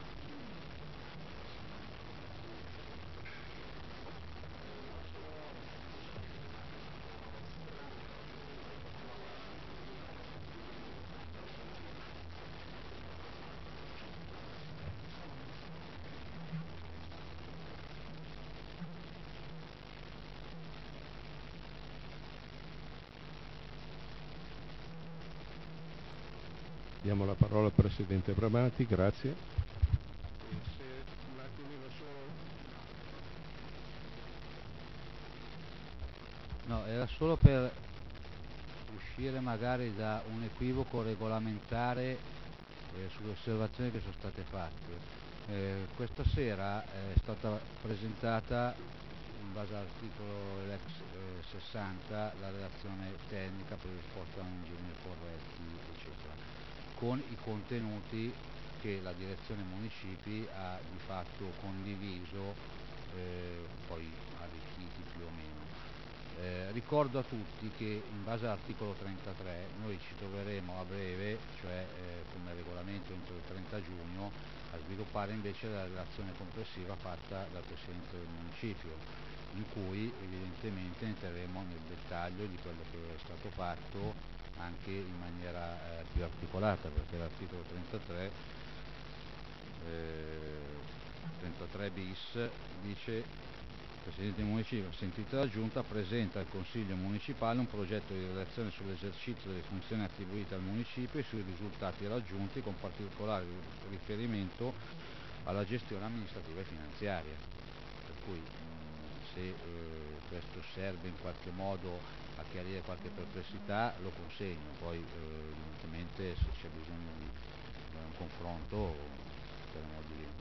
Diamo la parola al Presidente Bramati, grazie. No, era solo per uscire magari da un equivoco regolamentare sulle osservazioni che sono state fatte. Questa sera è stata presentata in base all'articolo Lex 60 la relazione tecnica per risposta a engineer corretti, eccetera, con i contenuti che la direzione municipi ha di fatto condiviso, poi arricchiti più o meno. Ricordo a tutti che in base all'articolo 33 noi ci troveremo a breve, cioè come regolamento entro il 30 giugno, a sviluppare invece la relazione complessiva fatta dal Presidente del Municipio, in cui evidentemente entreremo nel dettaglio di quello che è stato fatto anche in maniera più articolata, perché l'articolo 33 bis dice: il Presidente del Municipio, sentita la Giunta, presenta al Consiglio Municipale un progetto di relazione sull'esercizio delle funzioni attribuite al Municipio e sui risultati raggiunti, con particolare riferimento alla gestione amministrativa e finanziaria. Per cui se questo serve in qualche modo a chiarire qualche perplessità lo consegno, poi evidentemente se c'è bisogno di un confronto saremo di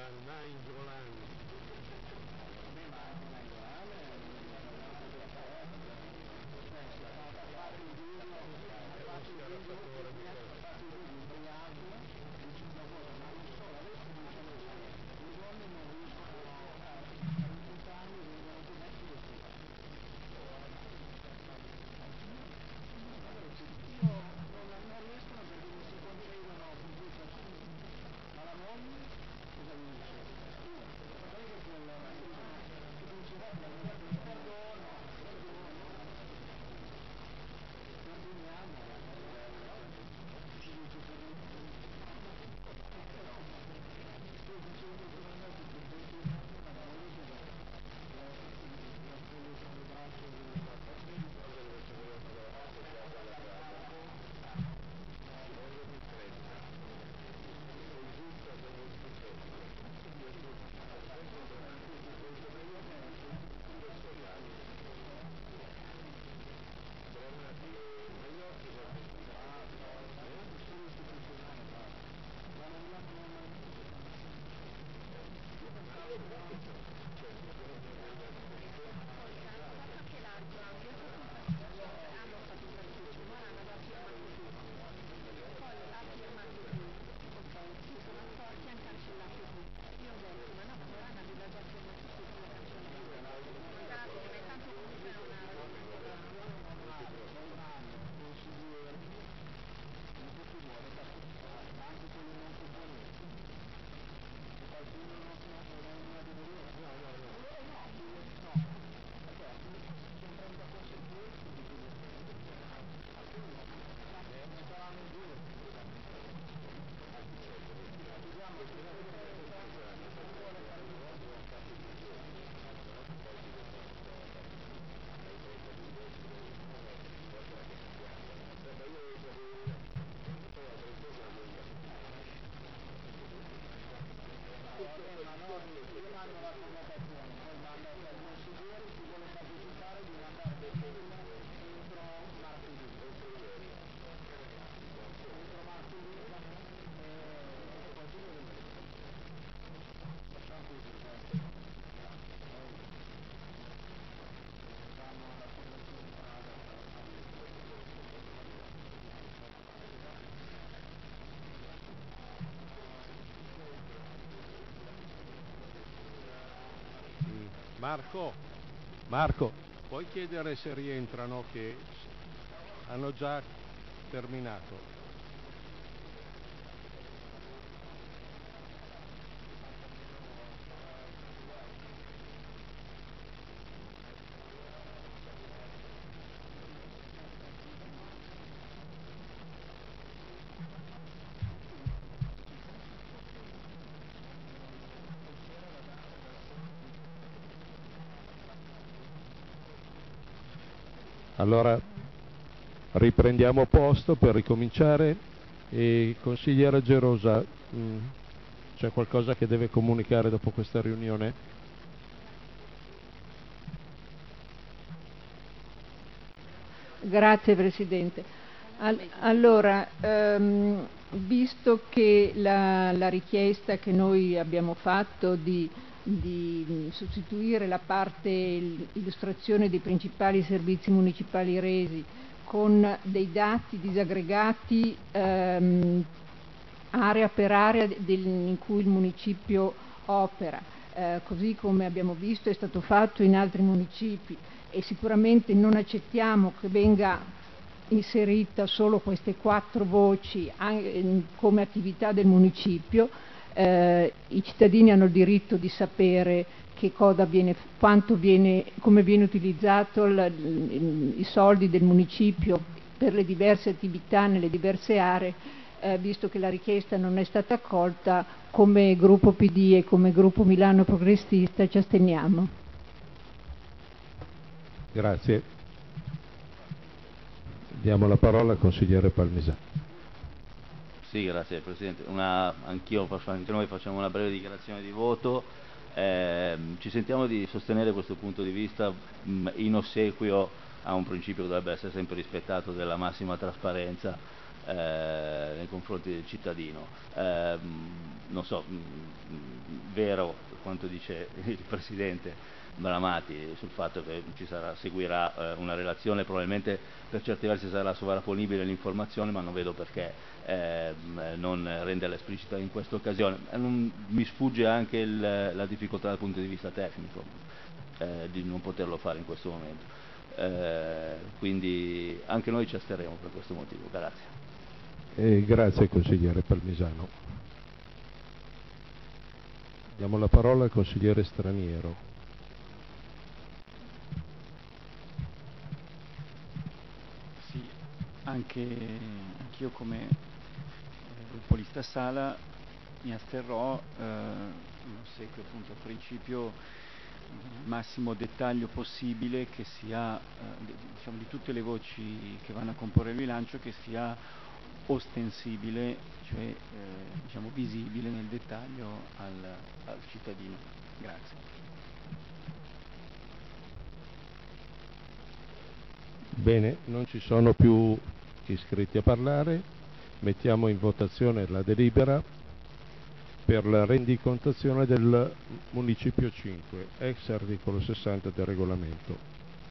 Marco, puoi chiedere se rientrano, che hanno già terminato. Allora riprendiamo posto per ricominciare. E consigliera Gerosa, c'è qualcosa che deve comunicare dopo questa riunione? Grazie Presidente. Allora, visto che la richiesta che noi abbiamo fatto di sostituire la parte illustrazione dei principali servizi municipali resi con dei dati disaggregati area per area in cui il municipio opera, così come abbiamo visto è stato fatto in altri municipi, e sicuramente non accettiamo che venga inserita solo queste 4 voci come attività del municipio. I cittadini hanno il diritto di sapere che cosa viene, come viene utilizzato i soldi del municipio per le diverse attività nelle diverse aree. Visto che la richiesta non è stata accolta, come gruppo PD e come gruppo Milano Progressista ci asteniamo. Grazie. Diamo la parola al consigliere Palmisano. Sì, grazie Presidente. Anche noi facciamo una breve dichiarazione di voto. Ci sentiamo di sostenere questo punto di vista in ossequio a un principio che dovrebbe essere sempre rispettato, della massima trasparenza nei confronti del cittadino. non so, vero quanto dice il Presidente Bramati sul fatto che seguirà una relazione, probabilmente per certi versi sarà sovrapponibile l'informazione, ma non vedo perché non renderla esplicita in questa occasione. Mi sfugge anche la difficoltà dal punto di vista tecnico di non poterlo fare in questo momento. Quindi anche noi ci asterremo per questo motivo. Grazie. Grazie consigliere Palmisano. Diamo la parola al consigliere Straniero. Sì, anch'io come gruppolista Sala mi asterrò, ossequio appunto al principio massimo dettaglio possibile che sia diciamo, di tutte le voci che vanno a comporre il bilancio, che sia ostensibile, cioè diciamo visibile nel dettaglio al cittadino. Grazie. Bene, non ci sono più iscritti a parlare, mettiamo in votazione la delibera per la rendicontazione del Municipio 5, ex articolo 60 del regolamento.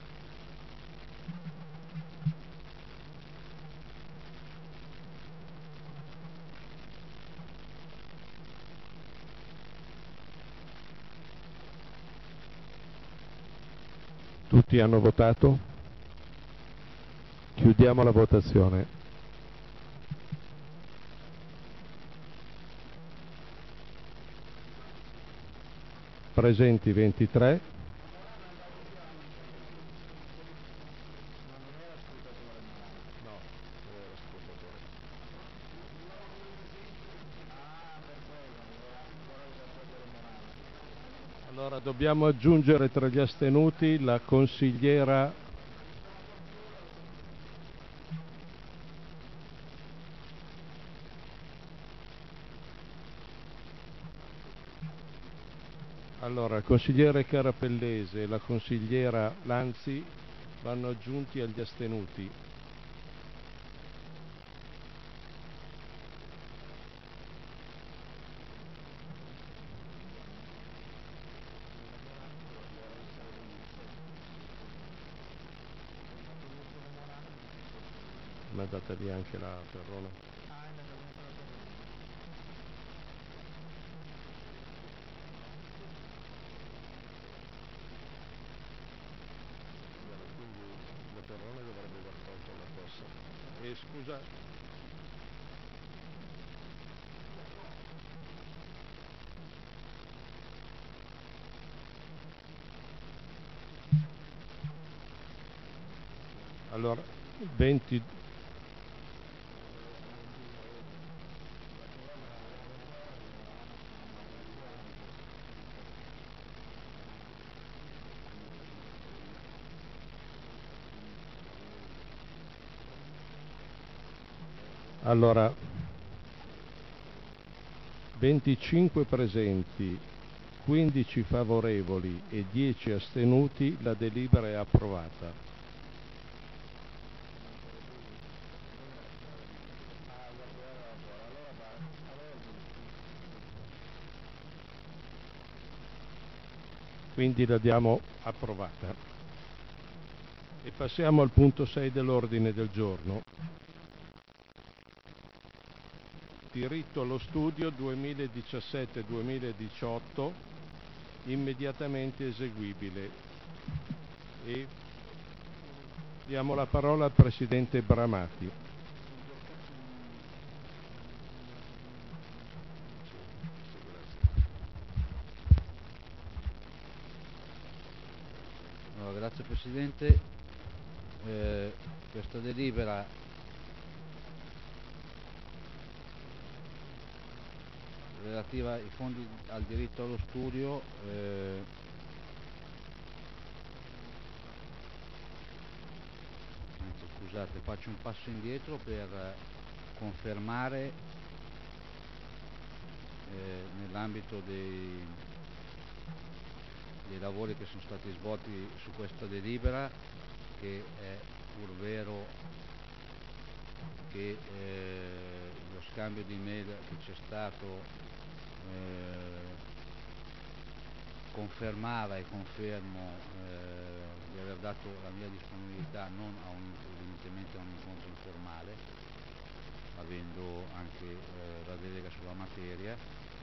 Tutti hanno votato? Chiudiamo la votazione. Presenti 23. Allora dobbiamo aggiungere tra gli astenuti la consigliera Allora, il consigliere Carapellese e la consigliera Lanzi vanno aggiunti agli astenuti. Mi è andata via anche la Ferrona. Dovrebbe aver tolto la cosa. Scusa. Allora, 20. Allora, 25 presenti, 15 favorevoli e 10 astenuti, la delibera è approvata. Quindi la diamo approvata. E passiamo al punto 6 dell'ordine del giorno. Diritto allo studio 2017-2018 immediatamente eseguibile. E diamo la parola al Presidente Bramati. Allora, grazie Presidente. Questa delibera relativa ai fondi al diritto allo studio anzi, scusate, faccio un passo indietro per confermare nell'ambito dei lavori che sono stati svolti su questa delibera che è pur vero che lo scambio di mail che c'è stato confermava e confermo di aver dato la mia disponibilità non evidentemente a un incontro informale, avendo anche la delega sulla materia,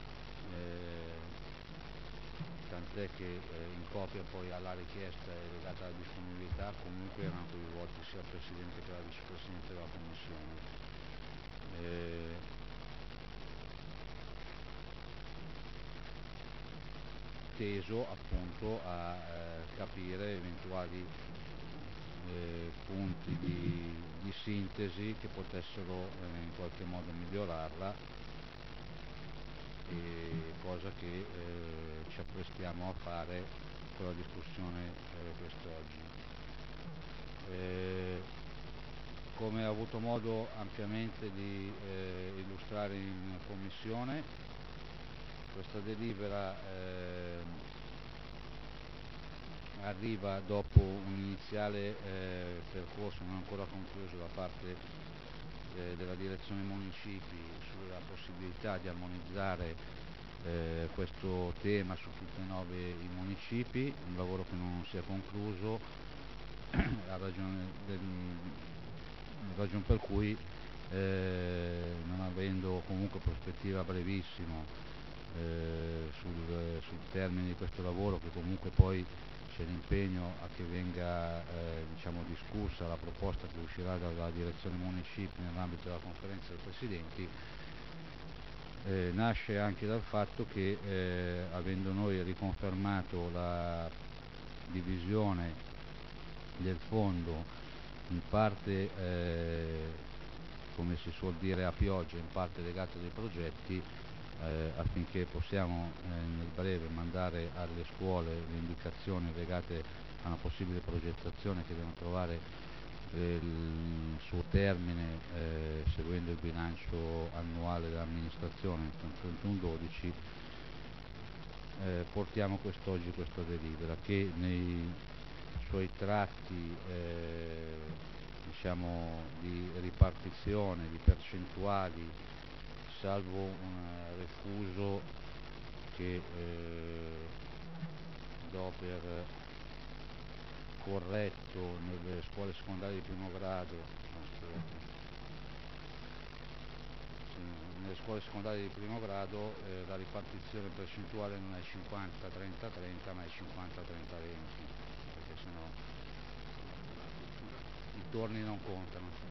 tant'è che in copia poi alla richiesta e legata alla disponibilità comunque erano coinvolti sia il Presidente che la Vicepresidente della Commissione. Teso appunto a capire eventuali punti di sintesi che potessero in qualche modo migliorarla, cosa che ci apprestiamo a fare con la discussione quest'oggi. Come ho avuto modo ampiamente di illustrare in Commissione, questa delibera arriva dopo un iniziale percorso non ancora concluso da parte della direzione municipi sulla possibilità di armonizzare questo tema su tutti e 9 i municipi, un lavoro che non si è concluso, ragione per cui non avendo comunque prospettiva a brevissimo sul termine di questo lavoro, che comunque poi c'è l'impegno a che venga discussa la proposta che uscirà dalla direzione municipi nell'ambito della conferenza dei presidenti, nasce anche dal fatto che avendo noi riconfermato la divisione del fondo in parte come si suol dire a pioggia, in parte legato dei progetti, affinché possiamo nel breve mandare alle scuole le indicazioni legate a una possibile progettazione che devono trovare il suo termine seguendo il bilancio annuale dell'amministrazione il 31/12, portiamo quest'oggi questa delibera che nei suoi tratti di ripartizione, di percentuali, salvo un refuso che do per corretto nelle scuole secondarie di primo grado, nelle scuole secondarie di primo grado la ripartizione percentuale non è 50-30-30 ma è 50-30-20, perché sennò i torni non contano.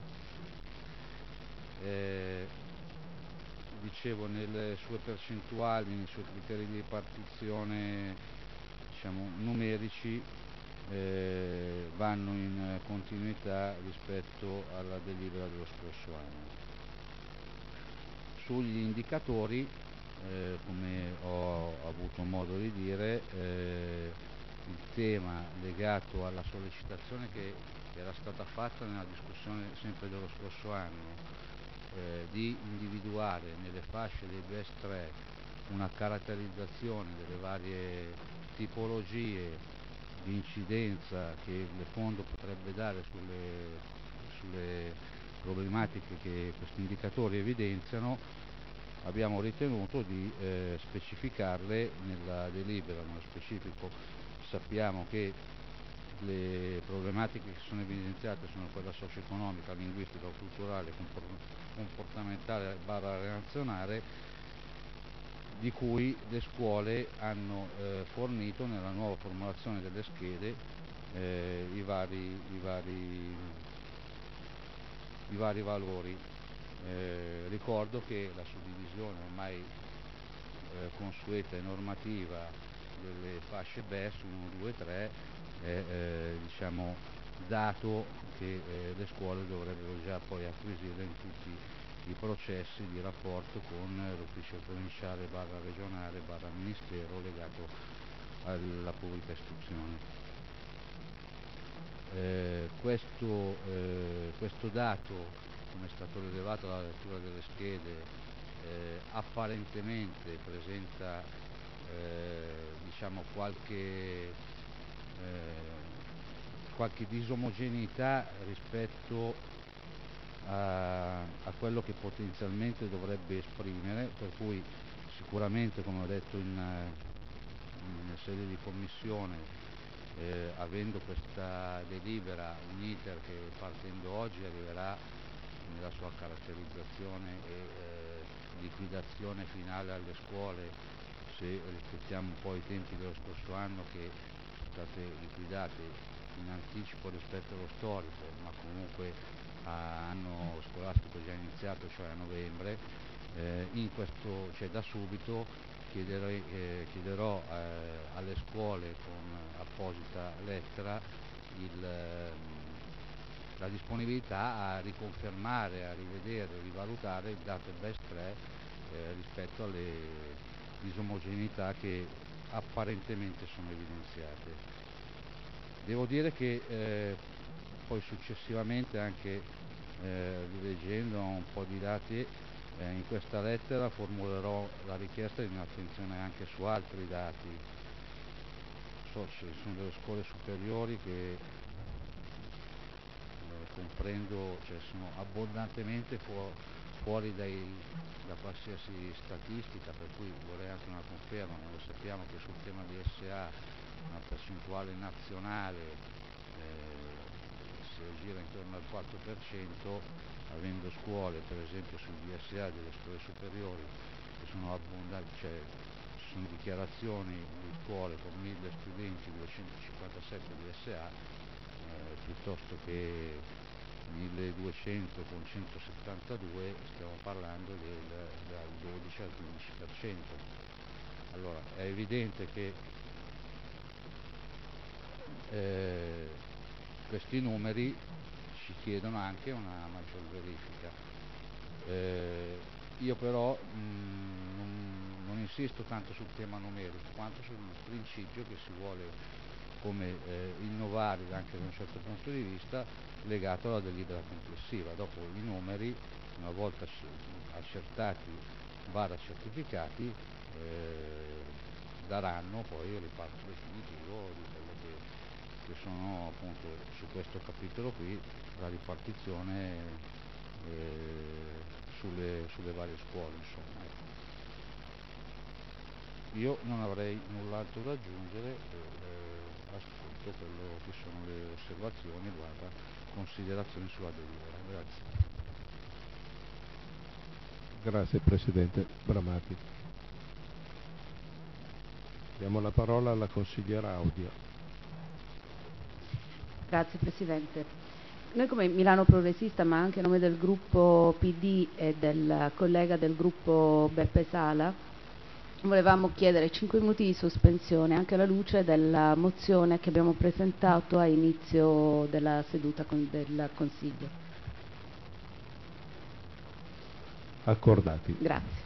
Dicevo, nelle sue percentuali, nei suoi criteri di ripartizione numerici vanno in continuità rispetto alla delibera dello scorso anno. Sugli indicatori, come ho avuto modo di dire, il tema legato alla sollecitazione che era stata fatta nella discussione sempre dello scorso anno, di individuare nelle fasce dei BES 3 una caratterizzazione delle varie tipologie di incidenza che il fondo potrebbe dare sulle problematiche che questi indicatori evidenziano, abbiamo ritenuto di specificarle nella delibera. Nello specifico sappiamo che le problematiche che sono evidenziate sono quella socio-economica, linguistica, culturale, comportamentale / relazionale, di cui le scuole hanno fornito nella nuova formulazione delle schede i vari valori. Ricordo che la suddivisione ormai consueta e normativa delle fasce BES 1, 2, 3 è dato che le scuole dovrebbero già poi acquisire in tutti i processi di rapporto con l'ufficio provinciale / regionale / ministero legato alla pubblica istruzione. Questo dato, come è stato rilevato dalla lettura delle schede, apparentemente presenta qualche disomogeneità rispetto a quello che potenzialmente dovrebbe esprimere, per cui sicuramente, come ho detto in sede di commissione, avendo questa delibera un iter che partendo oggi arriverà nella sua caratterizzazione e liquidazione finale alle scuole, se rispettiamo un po' i tempi dello scorso anno che sono state liquidate in anticipo rispetto allo storico, ma comunque a anno scolastico già iniziato, cioè a novembre, da subito chiederò alle scuole con apposita lettera la disponibilità a riconfermare, a rivedere, a rivalutare il dato best 3 rispetto alle disomogeneità che apparentemente sono evidenziate. Devo dire che poi successivamente, anche rileggendo un po' di dati, in questa lettera formulerò la richiesta di un'attenzione anche su altri dati. Ci sono delle scuole superiori che comprendo, sono abbondantemente fuori da qualsiasi statistica, per cui vorrei anche una conferma. Noi sappiamo che sul tema di SA una percentuale nazionale si aggira intorno al 4%, avendo scuole, per esempio sul DSA delle scuole superiori, che sono abbondanti, ci sono dichiarazioni di scuole con 1000 studenti, 257 DSA, piuttosto che 1200 con 172, stiamo parlando dal 12 al 15%. Allora è evidente che questi numeri ci chiedono anche una maggior verifica. Io però non insisto tanto sul tema numerico quanto sul principio che si vuole come innovare anche da un certo punto di vista legato alla delibera complessiva. Dopo i numeri, una volta accertati certificati, daranno poi il riparto definitivo di quello che sono appunto su questo capitolo qui, la ripartizione sulle varie scuole, insomma. Io non avrei null'altro da aggiungere, ascolto quello che sono le osservazioni / considerazioni sulla delibera. Grazie. Grazie Presidente Bramati. Diamo la parola alla consigliera Audia. Grazie Presidente. Noi come Milano Progressista, ma anche a nome del gruppo PD e del collega del gruppo Beppe Sala, volevamo chiedere 5 minuti di sospensione anche alla luce della mozione che abbiamo presentato a inizio della seduta del Consiglio. Accordati. Grazie.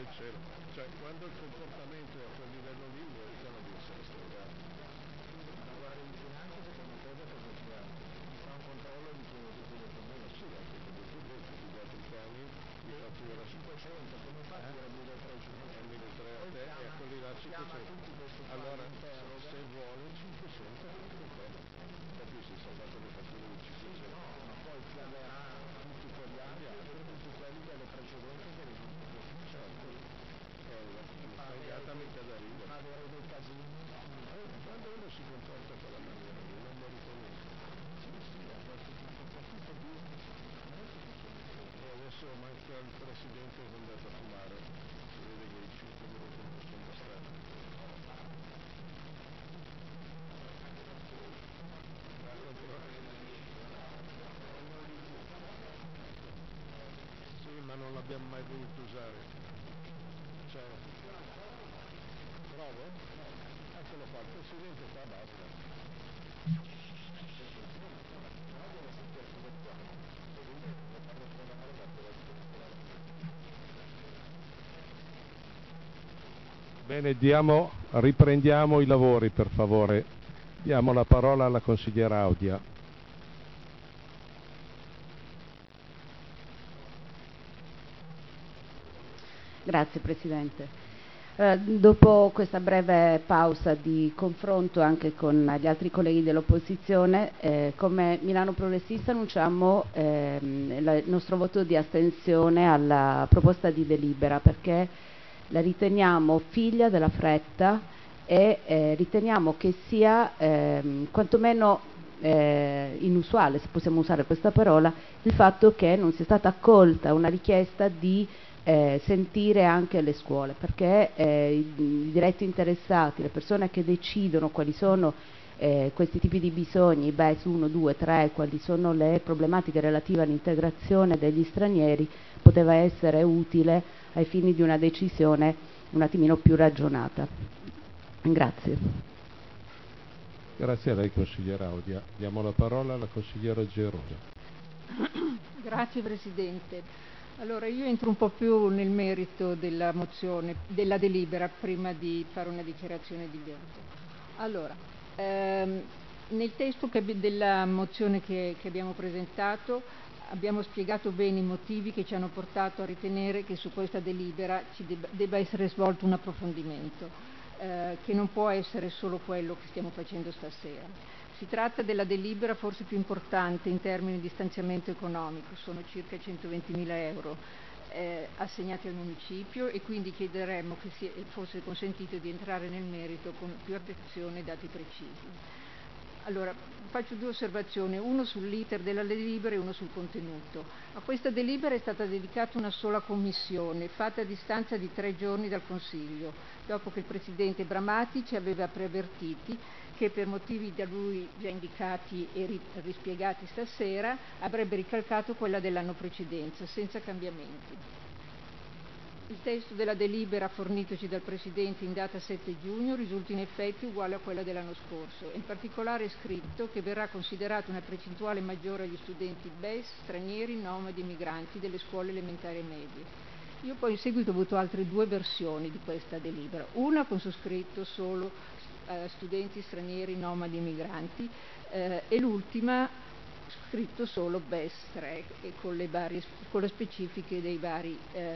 sincero, cioè quando il comportamento è a quel livello lì, meritano di essere stringati. Ma guarda, in bilancio secondo te da cosa c'è altro? Ci fa un controllo di quello che viene. Sì, anche come tu dici, ti dati i cani, io la tiro 500, come fai a dire 1300 e 1300 a te e a quelli là 500. Allora, se vuole 500 anche te, capisci, se ha fatto le fatture di 500. No, ma poi chiamerà tutti quegli altri, tutti quelli delle precedenti che risultano così, certo. Tagliata mica da ridere. Fa avere dei casini. Quando uno si comporta in quella maniera lì, non merita niente. Sì, a questo punto per tutte e due. E adesso manca il presidente che è andato a fumare. Si vede che i 5 minuti non sono bastati. Sì, ma non l'abbiamo mai voluto usare. Cioè, bravo? Eccolo qua, il presidente qua basta. Bene, riprendiamo i lavori per favore. Diamo la parola alla consigliera Audia. Grazie Presidente. Dopo questa breve pausa di confronto anche con gli altri colleghi dell'opposizione, come Milano Progressista annunciamo il nostro voto di astensione alla proposta di delibera, perché la riteniamo figlia della fretta e riteniamo che sia quantomeno inusuale, se possiamo usare questa parola, il fatto che non sia stata accolta una richiesta di sentire anche le scuole, perché i diretti interessati, le persone che decidono quali sono questi tipi di bisogni, BES 1, 2, 3, quali sono le problematiche relative all'integrazione degli stranieri, poteva essere utile ai fini di una decisione un attimino più ragionata. Grazie. Grazie a lei consigliera Audia. Diamo la parola alla consigliera Geroni. Grazie Presidente. Allora io entro un po' più nel merito della mozione, della delibera, prima di fare una dichiarazione di voto. Allora, nel testo della mozione che abbiamo presentato abbiamo spiegato bene i motivi che ci hanno portato a ritenere che su questa delibera debba essere svolto un approfondimento, che non può essere solo quello che stiamo facendo stasera. Si tratta della delibera forse più importante in termini di stanziamento economico, sono circa 120.000 euro assegnati al municipio, e quindi chiederemmo che fosse consentito di entrare nel merito con più attenzione e dati precisi. Allora, faccio due osservazioni, uno sull'iter della delibera e uno sul contenuto. A questa delibera è stata dedicata una sola commissione, fatta a distanza di 3 giorni dal Consiglio, dopo che il Presidente Bramati ci aveva preavvertiti che per motivi da lui già indicati e rispiegati stasera avrebbe ricalcato quella dell'anno precedente, senza cambiamenti. Il testo della delibera fornitoci dal Presidente in data 7 giugno risulta in effetti uguale a quella dell'anno scorso, e in particolare è scritto che verrà considerata una percentuale maggiore agli studenti BES, stranieri, nomadi e migranti delle scuole elementari e medie. Io poi in seguito ho avuto altre 2 versioni di questa delibera, una con su scritto solo studenti stranieri, nomadi e migranti, e l'ultima scritto solo BES 3 e con le specifiche dei vari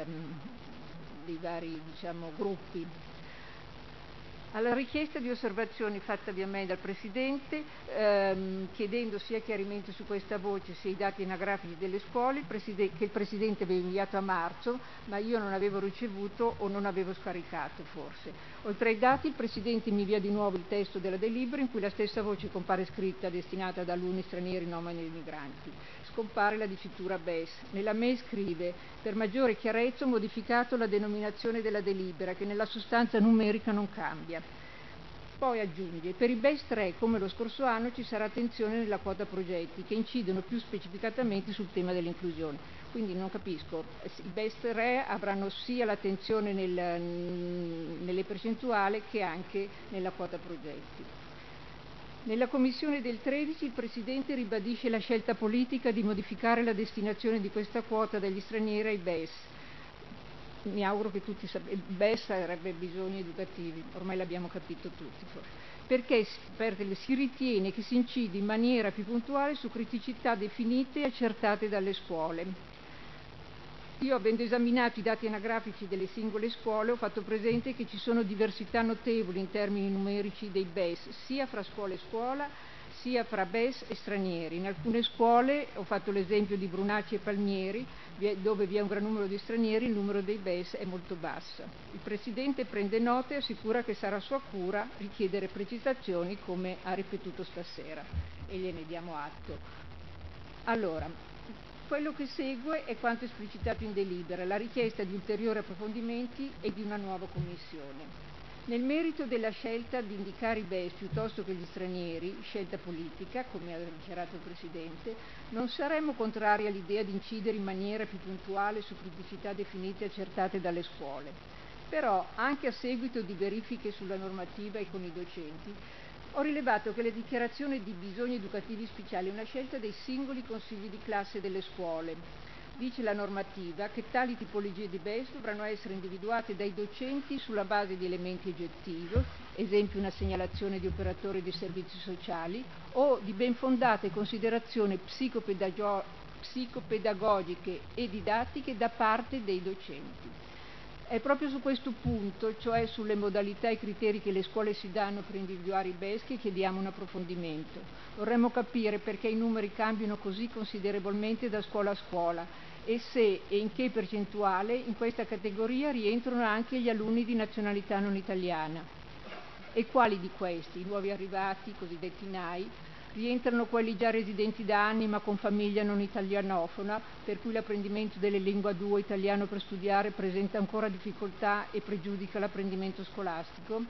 diciamo, gruppi. Alla richiesta di osservazioni fatta via mail dal Presidente, chiedendo sia chiarimento su questa voce sia i dati anagrafici delle scuole, che il Presidente aveva inviato a marzo, ma io non avevo ricevuto o non avevo scaricato forse. Oltre ai dati, il Presidente mi invia di nuovo il testo della delibera in cui la stessa voce compare scritta destinata ad alunni stranieri, nomadi e migranti. Scompare la dicitura BES. Nella mail scrive: per maggiore chiarezza ho modificato la denominazione della delibera, che nella sostanza numerica non cambia. Poi aggiunge: per i BES 3 come lo scorso anno ci sarà attenzione nella quota progetti che incidono più specificatamente sul tema dell'inclusione. Quindi non capisco, i BES 3 avranno sia l'attenzione nelle percentuali che anche nella quota progetti. Nella commissione del 13 il Presidente ribadisce la scelta politica di modificare la destinazione di questa quota degli stranieri ai BES. mi auguro che tutti sappiano, il BES sarebbe bisogni educativi, ormai l'abbiamo capito tutti forse, perché si ritiene che si incide in maniera più puntuale su criticità definite e accertate dalle scuole. Io, avendo esaminato i dati anagrafici delle singole scuole, ho fatto presente che ci sono diversità notevoli in termini numerici dei BES, sia fra scuola e scuola, sia fra BES e stranieri. In alcune scuole, ho fatto l'esempio di Brunacci e Palmieri, dove vi è un gran numero di stranieri, il numero dei BES è molto basso. Il Presidente prende nota e assicura che sarà sua cura richiedere precisazioni, come ha ripetuto stasera, e gliene diamo atto. Allora, quello che segue è quanto esplicitato in delibera, la richiesta di ulteriori approfondimenti e di una nuova commissione. Nel merito della scelta di indicare i BES piuttosto che gli stranieri, scelta politica, come ha dichiarato il Presidente, non saremmo contrari all'idea di incidere in maniera più puntuale su criticità definite e accertate dalle scuole. Però, anche a seguito di verifiche sulla normativa e con i docenti, ho rilevato che la dichiarazione di bisogni educativi speciali è una scelta dei singoli consigli di classe delle scuole. Dice la normativa che tali tipologie di BES dovranno essere individuate dai docenti sulla base di elementi oggettivi, esempio una segnalazione di operatori dei servizi sociali, o di ben fondate considerazioni psicopedagogiche e didattiche da parte dei docenti. È proprio su questo punto, cioè sulle modalità e criteri che le scuole si danno per individuare i BES, che chiediamo un approfondimento. Vorremmo capire perché i numeri cambiano così considerevolmente da scuola a scuola e se e in che percentuale in questa categoria rientrano anche gli alunni di nazionalità non italiana. E quali di questi, i nuovi arrivati, i cosiddetti NAI, rientrano quelli già residenti da anni ma con famiglia non italianofona, per cui l'apprendimento delle lingue a duo italiano per studiare presenta ancora difficoltà e pregiudica l'apprendimento scolastico?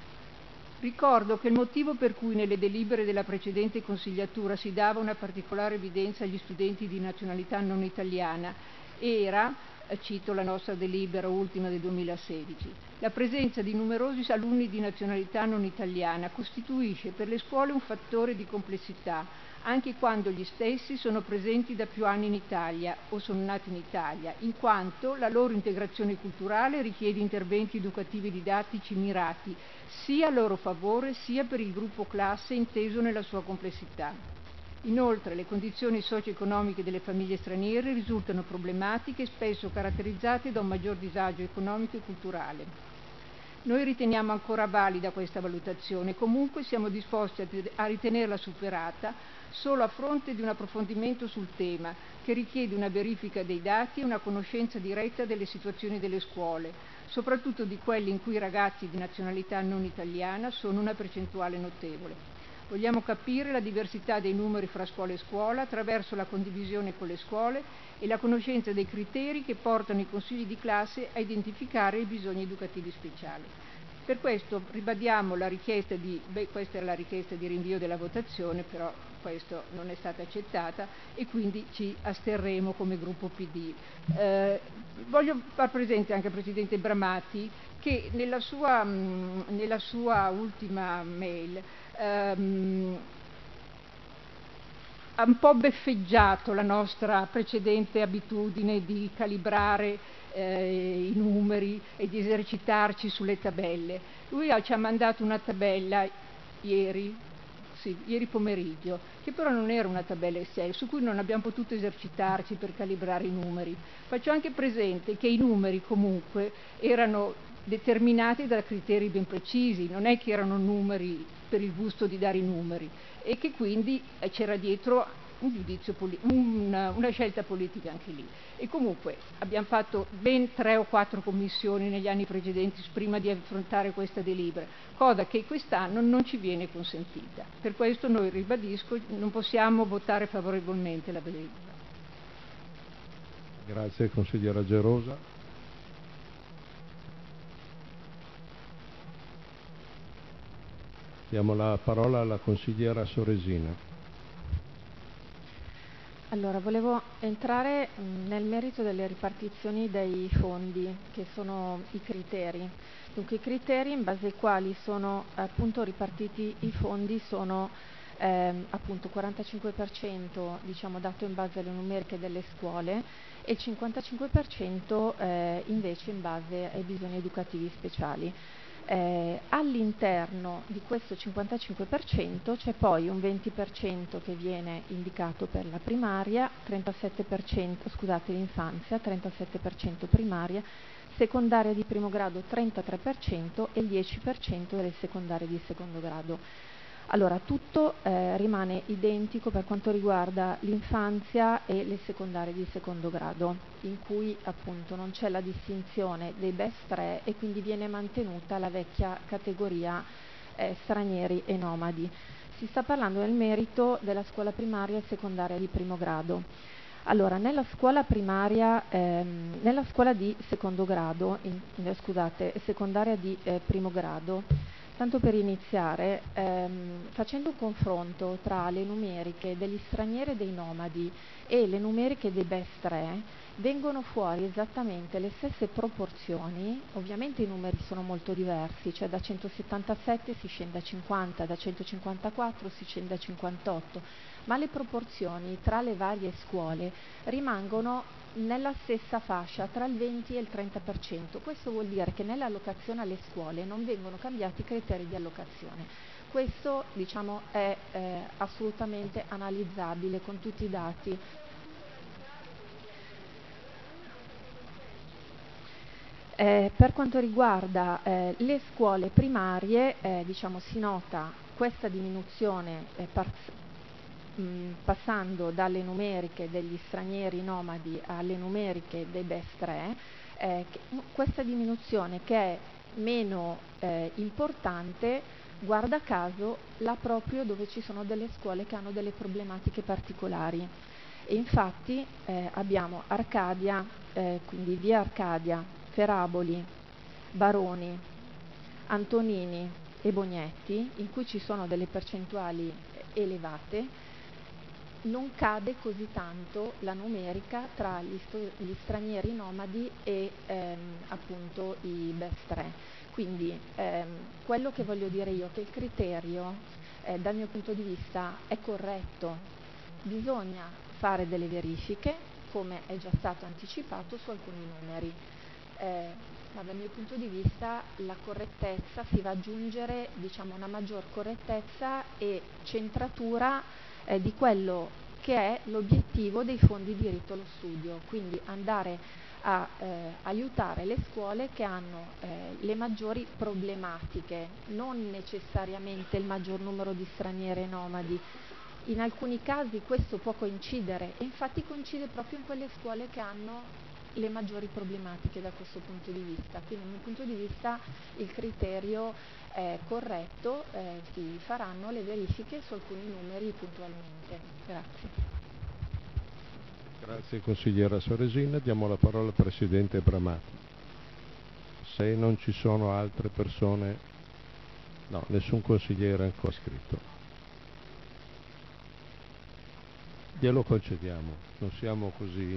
Ricordo che il motivo per cui nelle delibere della precedente consigliatura si dava una particolare evidenza agli studenti di nazionalità non italiana era, cito la nostra delibera ultima del 2016, la presenza di numerosi alunni di nazionalità non italiana costituisce per le scuole un fattore di complessità, anche quando gli stessi sono presenti da più anni in Italia o sono nati in Italia, in quanto la loro integrazione culturale richiede interventi educativi e didattici mirati sia a loro favore sia per il gruppo classe inteso nella sua complessità. Inoltre, le condizioni socio-economiche delle famiglie straniere risultano problematiche e spesso caratterizzate da un maggior disagio economico e culturale. Noi riteniamo ancora valida questa valutazione, comunque siamo disposti a ritenerla superata solo a fronte di un approfondimento sul tema, che richiede una verifica dei dati e una conoscenza diretta delle situazioni delle scuole, soprattutto di quelle in cui i ragazzi di nazionalità non italiana sono una percentuale notevole. Vogliamo capire la diversità dei numeri fra scuola e scuola attraverso la condivisione con le scuole e la conoscenza dei criteri che portano i consigli di classe a identificare i bisogni educativi speciali. Per questo ribadiamo la richiesta questa era la richiesta di rinvio della votazione, però questa non è stata accettata e quindi ci asterremo come gruppo PD. Voglio far presente anche al Presidente Bramati che nella sua ultima mail ha un po' beffeggiato la nostra precedente abitudine di calibrare i numeri e di esercitarci sulle tabelle. Lui ci ha mandato una tabella ieri pomeriggio, che però non era una tabella Excel, su cui non abbiamo potuto esercitarci per calibrare i numeri. Faccio anche presente che i numeri comunque erano determinati da criteri ben precisi, non è che erano numeri per il gusto di dare i numeri, e che quindi c'era dietro un giudizio una scelta politica anche lì. E comunque abbiamo fatto ben 3 o 4 commissioni negli anni precedenti prima di affrontare questa delibera, cosa che quest'anno non ci viene consentita. Per questo noi, ribadisco, non possiamo votare favorevolmente la delibera. Grazie consigliera Gerosa. Diamo la parola alla consigliera Soresina. Allora, volevo entrare nel merito delle ripartizioni dei fondi, che sono i criteri. Dunque, i criteri in base ai quali sono appunto ripartiti i fondi sono appunto 45% diciamo dato in base alle numeriche delle scuole e il 55% invece in base ai bisogni educativi speciali. All'interno di questo 55% c'è poi un 20% che viene indicato per la primaria, 37%, scusate, l'infanzia, 37% primaria, secondaria di primo grado 33% e il 10% delle secondarie di secondo grado. Allora, tutto rimane identico per quanto riguarda l'infanzia e le secondarie di secondo grado, in cui appunto non c'è la distinzione dei best 3 e quindi viene mantenuta la vecchia categoria stranieri e nomadi. Si sta parlando nel merito della scuola primaria e secondaria di primo grado. Allora, nella scuola primaria, nella scuola di secondo grado, secondaria di primo grado, tanto per iniziare, facendo un confronto tra le numeriche degli stranieri e dei nomadi e le numeriche dei best 3, vengono fuori esattamente le stesse proporzioni. Ovviamente i numeri sono molto diversi, cioè da 177 si scende a 50, da 154 si scende a 58, ma le proporzioni tra le varie scuole rimangono nella stessa fascia, tra il 20 e il 30%. Questo vuol dire che nell'allocazione alle scuole non vengono cambiati i criteri di allocazione. Questo, diciamo, è assolutamente analizzabile con tutti i dati. Per quanto riguarda le scuole primarie, diciamo, si nota questa diminuzione passando dalle numeriche degli stranieri nomadi alle numeriche dei best 3, questa diminuzione che è meno importante, guarda caso, là proprio dove ci sono delle scuole che hanno delle problematiche particolari. E infatti abbiamo Arcadia, quindi via Arcadia, Feraboli, Baroni, Antonini e Bognetti, in cui ci sono delle percentuali elevate. Non cade così tanto la numerica tra gli stranieri nomadi e appunto i best 3. Quindi quello che voglio dire io è che il criterio dal mio punto di vista è corretto. Bisogna fare delle verifiche, come è già stato anticipato, su alcuni numeri. Ma dal mio punto di vista la correttezza si va ad aggiungere, diciamo, una maggior correttezza e centratura di quello che è l'obiettivo dei fondi diritto allo studio, quindi andare a aiutare le scuole che hanno le maggiori problematiche, non necessariamente il maggior numero di stranieri e nomadi. In alcuni casi questo può coincidere e infatti coincide proprio in quelle scuole che hanno le maggiori problematiche da questo punto di vista. Quindi dal mio punto di vista il criterio è corretto, si faranno le verifiche su alcuni numeri puntualmente. Grazie. Grazie consigliera Soresina, diamo la parola al Presidente Bramati. Se non ci sono altre persone, no, nessun consigliere ancora iscritto. Glielo concediamo, non siamo così.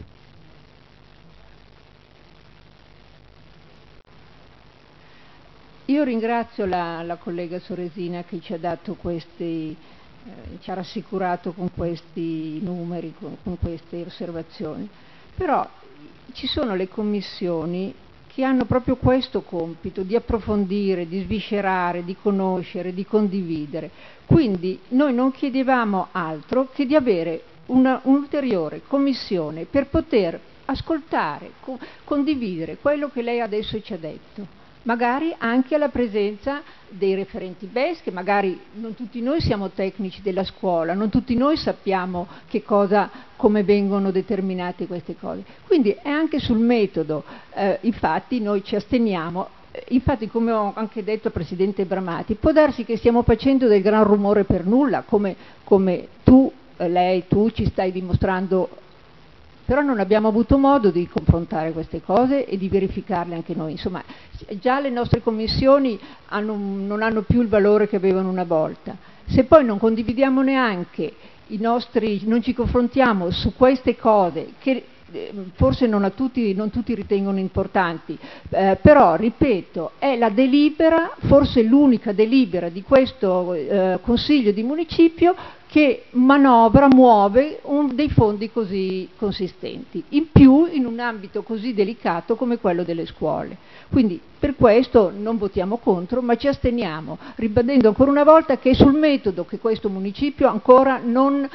Io ringrazio la collega Soresina che ci ha dato ci ha rassicurato con questi numeri, con queste osservazioni, però ci sono le commissioni che hanno proprio questo compito di approfondire, di sviscerare, di conoscere, di condividere. Quindi noi non chiedevamo altro che di avere un'ulteriore commissione per poter ascoltare, condividere quello che lei adesso ci ha detto. Magari anche alla presenza dei referenti BES, che magari non tutti noi siamo tecnici della scuola, non tutti noi sappiamo come vengono determinate queste cose. Quindi è anche sul metodo, infatti noi ci asteniamo, infatti come ho anche detto al Presidente Bramati, può darsi che stiamo facendo del gran rumore per nulla, come tu ci stai dimostrando, però non abbiamo avuto modo di confrontare queste cose e di verificarle anche noi. Insomma, già le nostre commissioni non hanno più il valore che avevano una volta. Se poi non condividiamo neanche non ci confrontiamo su queste cose che forse non tutti ritengono importanti, però ripeto, è la delibera, forse l'unica delibera di questo Consiglio di Municipio che muove dei fondi così consistenti, in più in un ambito così delicato come quello delle scuole. Quindi per questo non votiamo contro, ma ci asteniamo, ribadendo ancora una volta che è sul metodo che questo municipio ancora non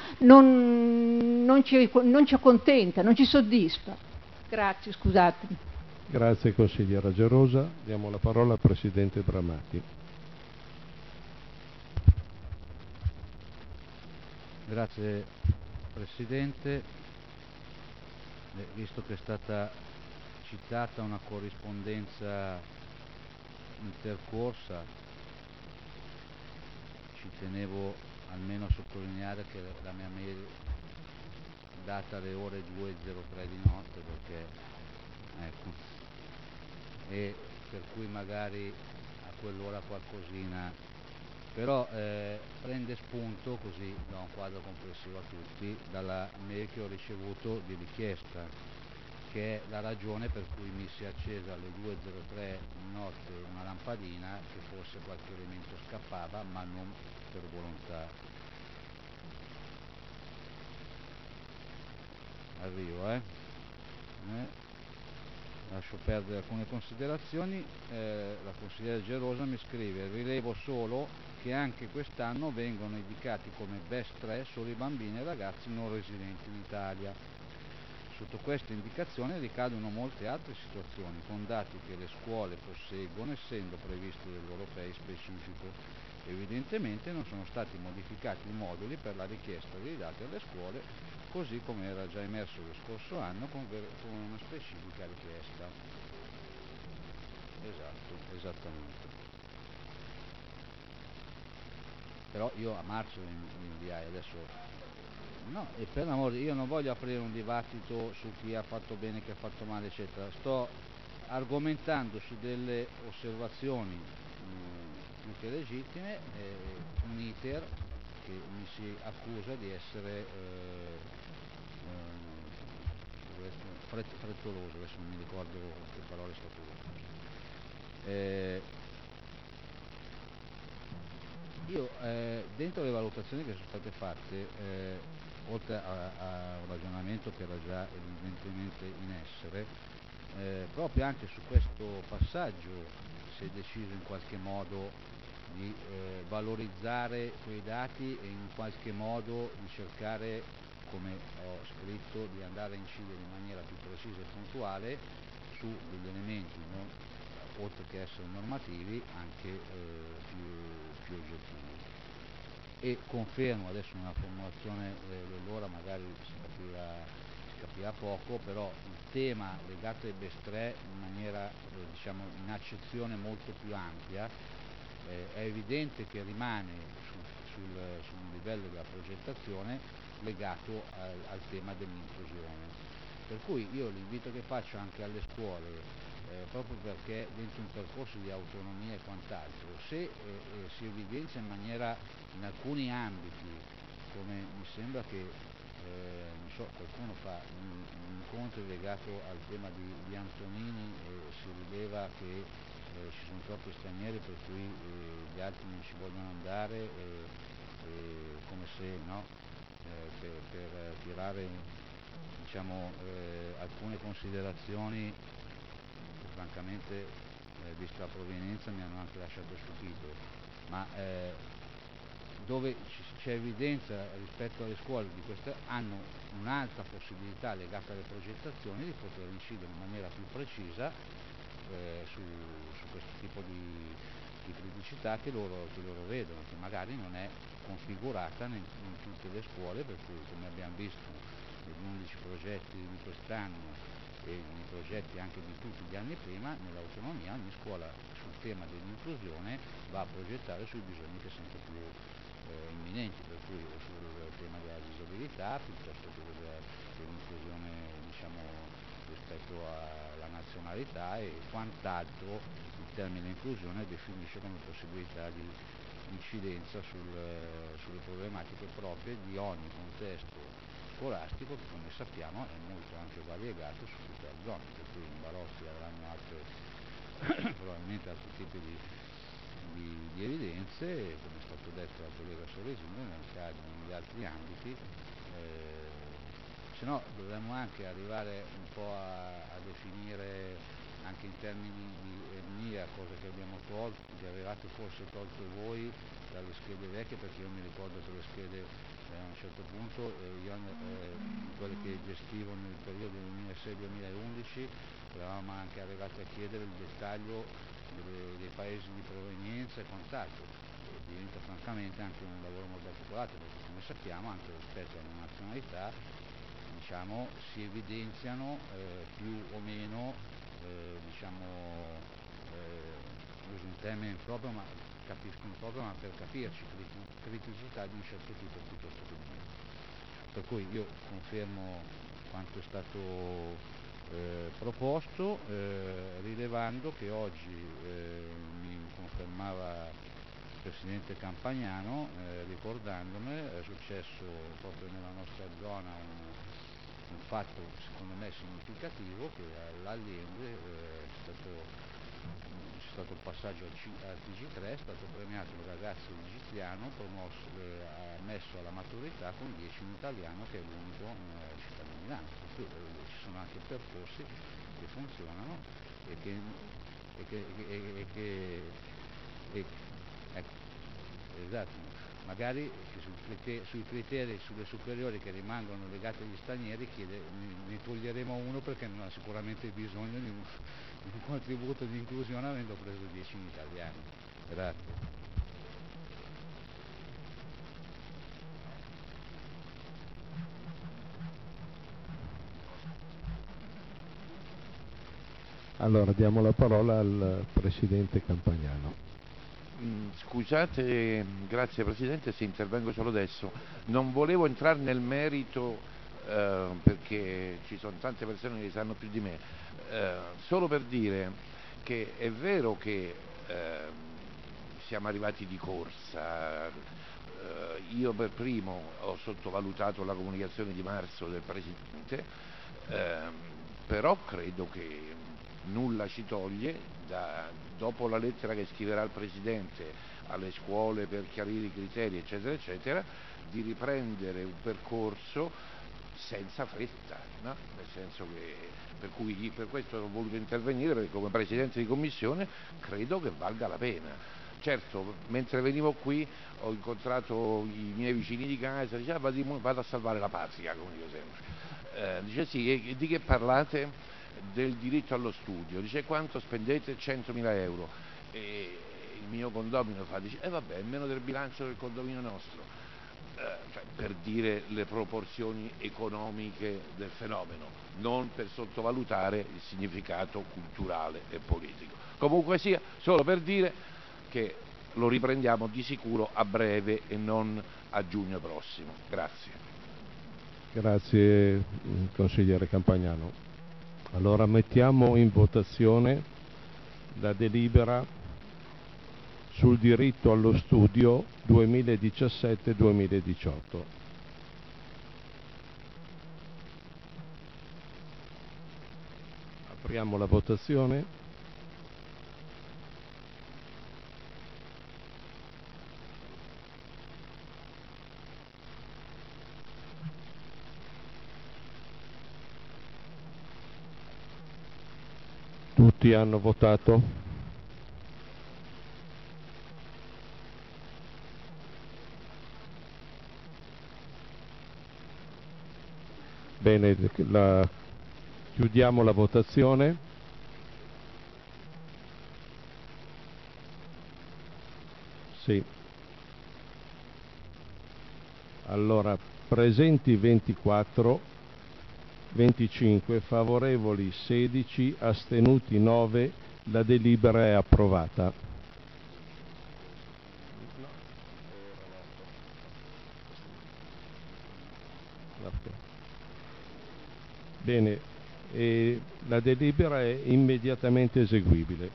ci accontenta, non ci soddisfa. Grazie, scusatemi. Grazie consigliera Gerosa. Diamo la parola al Presidente Bramati. Grazie Presidente, visto che è stata citata una corrispondenza intercorsa, ci tenevo almeno a sottolineare che la mia mail data alle ore 2:03 di notte, perché ecco, e per cui magari a quell'ora qualcosina, però prende spunto, così da un quadro complessivo a tutti, dalla mail che ho ricevuto di richiesta, che è la ragione per cui mi si è accesa alle 2:03 di notte una lampadina, che forse qualche elemento scappava, ma non per volontà. Arrivo, lascio perdere alcune considerazioni. La consigliera Gerosa mi scrive: rilevo solo che anche quest'anno vengono indicati come best 3 solo i bambini e i ragazzi non residenti in Italia. Sotto questa indicazione ricadono molte altre situazioni, con dati che le scuole posseggono, essendo previsto del loro pay specifico. Evidentemente non sono stati modificati i moduli per la richiesta dei dati alle scuole, così come era già emerso lo scorso anno con una specifica richiesta. Esatto, esattamente. Però io a marzo inviai, adesso no, e per l'amore, io non voglio aprire un dibattito su chi ha fatto bene, chi ha fatto male, eccetera. Sto argomentando su delle osservazioni più che legittime, un iter che mi si accusa di essere frettoloso, adesso non mi ricordo che parole è stato usato. Io dentro le valutazioni che sono state fatte, oltre a un ragionamento che era già evidentemente in essere, proprio anche su questo passaggio si è deciso in qualche modo di valorizzare quei dati e in qualche modo di cercare, come ho scritto, di andare a incidere in maniera più precisa e puntuale su degli elementi, oltre che essere normativi, anche più oggettivi. E confermo, adesso una formulazione dell'ora magari si capirà poco, però il tema legato ai best 3 in maniera diciamo in accezione molto più ampia, è evidente che rimane sul livello della progettazione legato al tema dell'inclusione. Per cui io l'invito che faccio anche alle scuole, proprio perché dentro un percorso di autonomia e quant'altro, se si evidenzia in maniera, in alcuni ambiti, come mi sembra che non so, qualcuno fa un incontro legato al tema di Antonini e si rileva che ci sono troppi stranieri per cui gli altri non ci vogliono andare, come se no, per tirare diciamo alcune considerazioni che francamente vista la provenienza mi hanno anche lasciato stupito, ma dove c'è evidenza rispetto alle scuole di queste hanno un'altra possibilità legata alle progettazioni di poter incidere in maniera più precisa su questo tipo di criticità che loro vedono, che magari non è configurata in tutte le scuole, per cui come abbiamo visto negli 11 progetti di quest'anno e nei progetti anche di tutti gli anni prima, nell'autonomia ogni scuola sul tema dell'inclusione va a progettare sui bisogni che sempre più imminenti, per cui sul tema della disabilità piuttosto che dell'inclusione diciamo rispetto alla nazionalità e quant'altro il termine inclusione definisce come possibilità di incidenza sulle problematiche proprie di ogni contesto scolastico, che come sappiamo è molto anche variegato su tutta la zona, per cui in Barozzi avranno probabilmente altri tipi di evidenze, come è stato detto dal collega Soresino, negli altri ambiti. Se no dovremmo anche arrivare un po' a definire anche in termini di etnia, cosa che abbiamo tolto, che avevate forse tolto voi dalle schede vecchie, perché io mi ricordo che le schede a un certo punto quelle che gestivo nel periodo 2006-2011 eravamo anche arrivati a chiedere il dettaglio dei paesi di provenienza e quant'altro. Diventa francamente anche un lavoro molto articolato, perché come sappiamo anche rispetto alle nazionalità si evidenziano più o meno uso un termine improprio, ma capiscono proprio, ma per capirci, criticità di un certo tipo piuttosto che di un altro. Per cui io confermo quanto è stato proposto, rilevando che oggi mi confermava il Presidente Campagnano, ricordandomene, è successo proprio nella nostra zona un fatto secondo me significativo, che all'Allende c'è stato il passaggio al TG3, è stato premiato un ragazzo egiziano ammesso alla maturità con 10 in italiano, che è l'unico nella città di Milano. Per cui ci sono anche percorsi che funzionano esatto. Magari sui criteri, sulle superiori che rimangono legate agli stranieri, ne toglieremo uno, perché non ha sicuramente bisogno di un contributo di inclusione, avendo preso 10 in italiano. Grazie. Allora diamo la parola al Presidente Campagnano. Scusate, grazie Presidente, se intervengo solo adesso. Non volevo entrare nel merito perché ci sono tante persone che ne sanno più di me, solo per dire che è vero che siamo arrivati di corsa. Io per primo ho sottovalutato la comunicazione di marzo del Presidente, però credo che nulla ci toglie, dopo la lettera che scriverà il Presidente alle scuole per chiarire i criteri eccetera eccetera, di riprendere un percorso senza fretta, no? Nel senso che, per questo ho voluto intervenire, perché come Presidente di Commissione credo che valga la pena. Certo, mentre venivo qui ho incontrato i miei vicini di casa, diceva vado a salvare la patria, come dico sempre. Dice sì, e di che parlate? Del diritto allo studio. Dice quanto spendete? 100.000 euro. E il mio condomino dice vabbè, è meno del bilancio del condominio nostro. Cioè, per dire le proporzioni economiche del fenomeno, non per sottovalutare il significato culturale e politico. Comunque sia, solo per dire che lo riprendiamo di sicuro a breve e non a giugno prossimo. Grazie. Grazie consigliere Campagnano. Allora mettiamo in votazione la delibera sul diritto allo studio 2017-2018. Apriamo la votazione. Tutti hanno votato? Bene, chiudiamo la votazione. Sì. Allora, presenti 24, 25, favorevoli 16, astenuti 9, la delibera è approvata. Bene, la delibera è immediatamente eseguibile.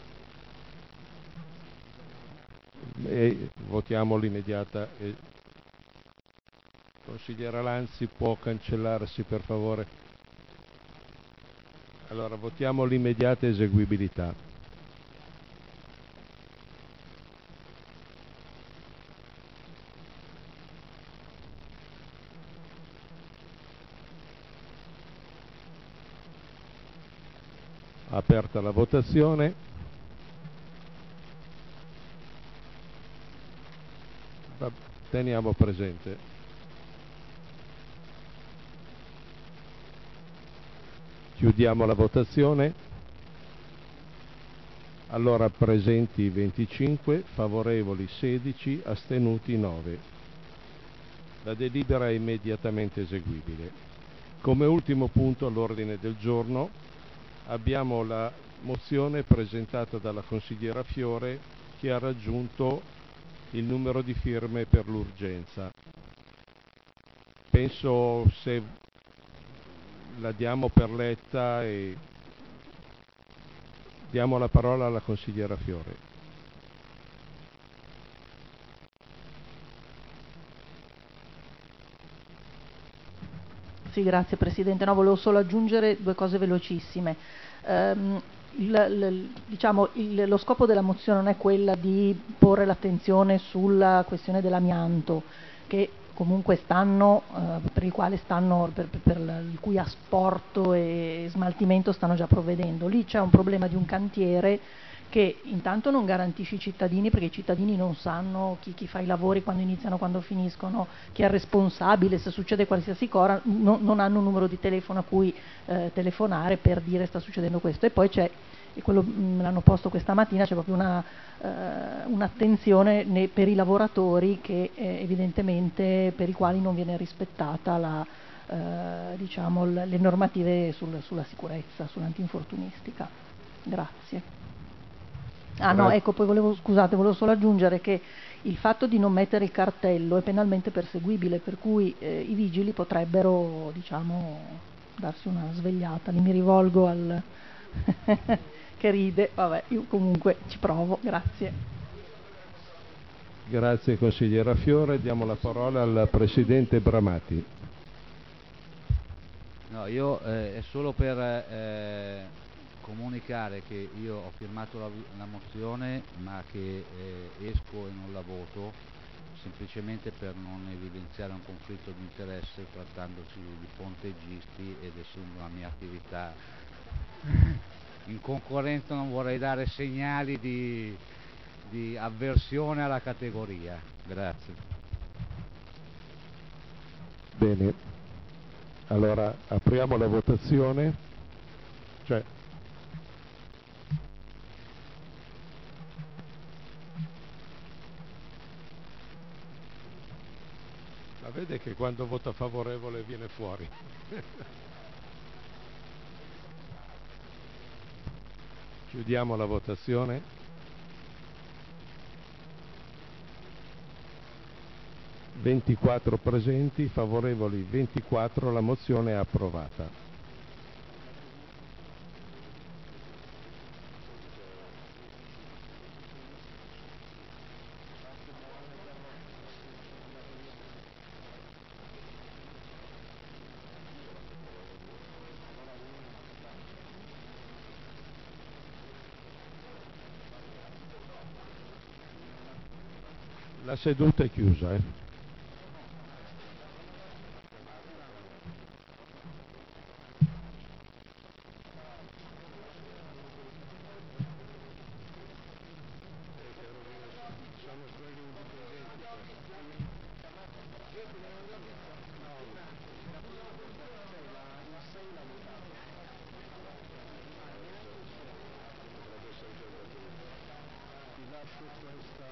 Votiamo l'immediata Consigliera Lanzi, può cancellarsi per favore? Allora votiamo l'immediata eseguibilità. Aperta la votazione. Teniamo presente. Chiudiamo la votazione. Allora presenti 25, favorevoli 16, astenuti 9. La delibera è immediatamente eseguibile. Come ultimo punto all'ordine del giorno abbiamo la mozione presentata dalla consigliera Fiore che ha raggiunto il numero di firme per l'urgenza. Penso, se la diamo per letta, e diamo la parola alla consigliera Fiore. Sì, grazie Presidente. No, volevo solo aggiungere due cose velocissime. Lo scopo della mozione non è quella di porre l'attenzione sulla questione dell'amianto, che comunque per il quale per il cui asporto e smaltimento stanno già provvedendo. Lì c'è un problema di un cantiere che intanto non garantisce i cittadini, perché i cittadini non sanno chi fa i lavori, quando iniziano, quando finiscono, chi è responsabile, se succede qualsiasi cosa, non hanno un numero di telefono a cui telefonare per dire sta succedendo questo. E poi c'è, e quello me l'hanno posto questa mattina, c'è proprio un'attenzione per i lavoratori che evidentemente per i quali non viene rispettata le normative sulla sicurezza, sull'antinfortunistica. Grazie. Poi volevo solo aggiungere che il fatto di non mettere il cartello è penalmente perseguibile, per cui i vigili potrebbero, darsi una svegliata. Lì mi rivolgo al che ride, vabbè, io comunque ci provo, grazie. Grazie consigliera Fiore, diamo la parola al Presidente Bramati. No, io è solo per comunicare che io ho firmato la mozione, ma che esco e non la voto, semplicemente per non evidenziare un conflitto di interesse trattandosi di ponteggisti ed essendo la mia attività in concorrenza. Non vorrei dare segnali di avversione alla categoria. Grazie. Bene, allora apriamo la votazione. Ma vede che quando vota favorevole viene fuori. Chiudiamo la votazione. (24 presenti, favorevoli 24), la mozione è approvata. La seduta è chiusa. Ti lascio questa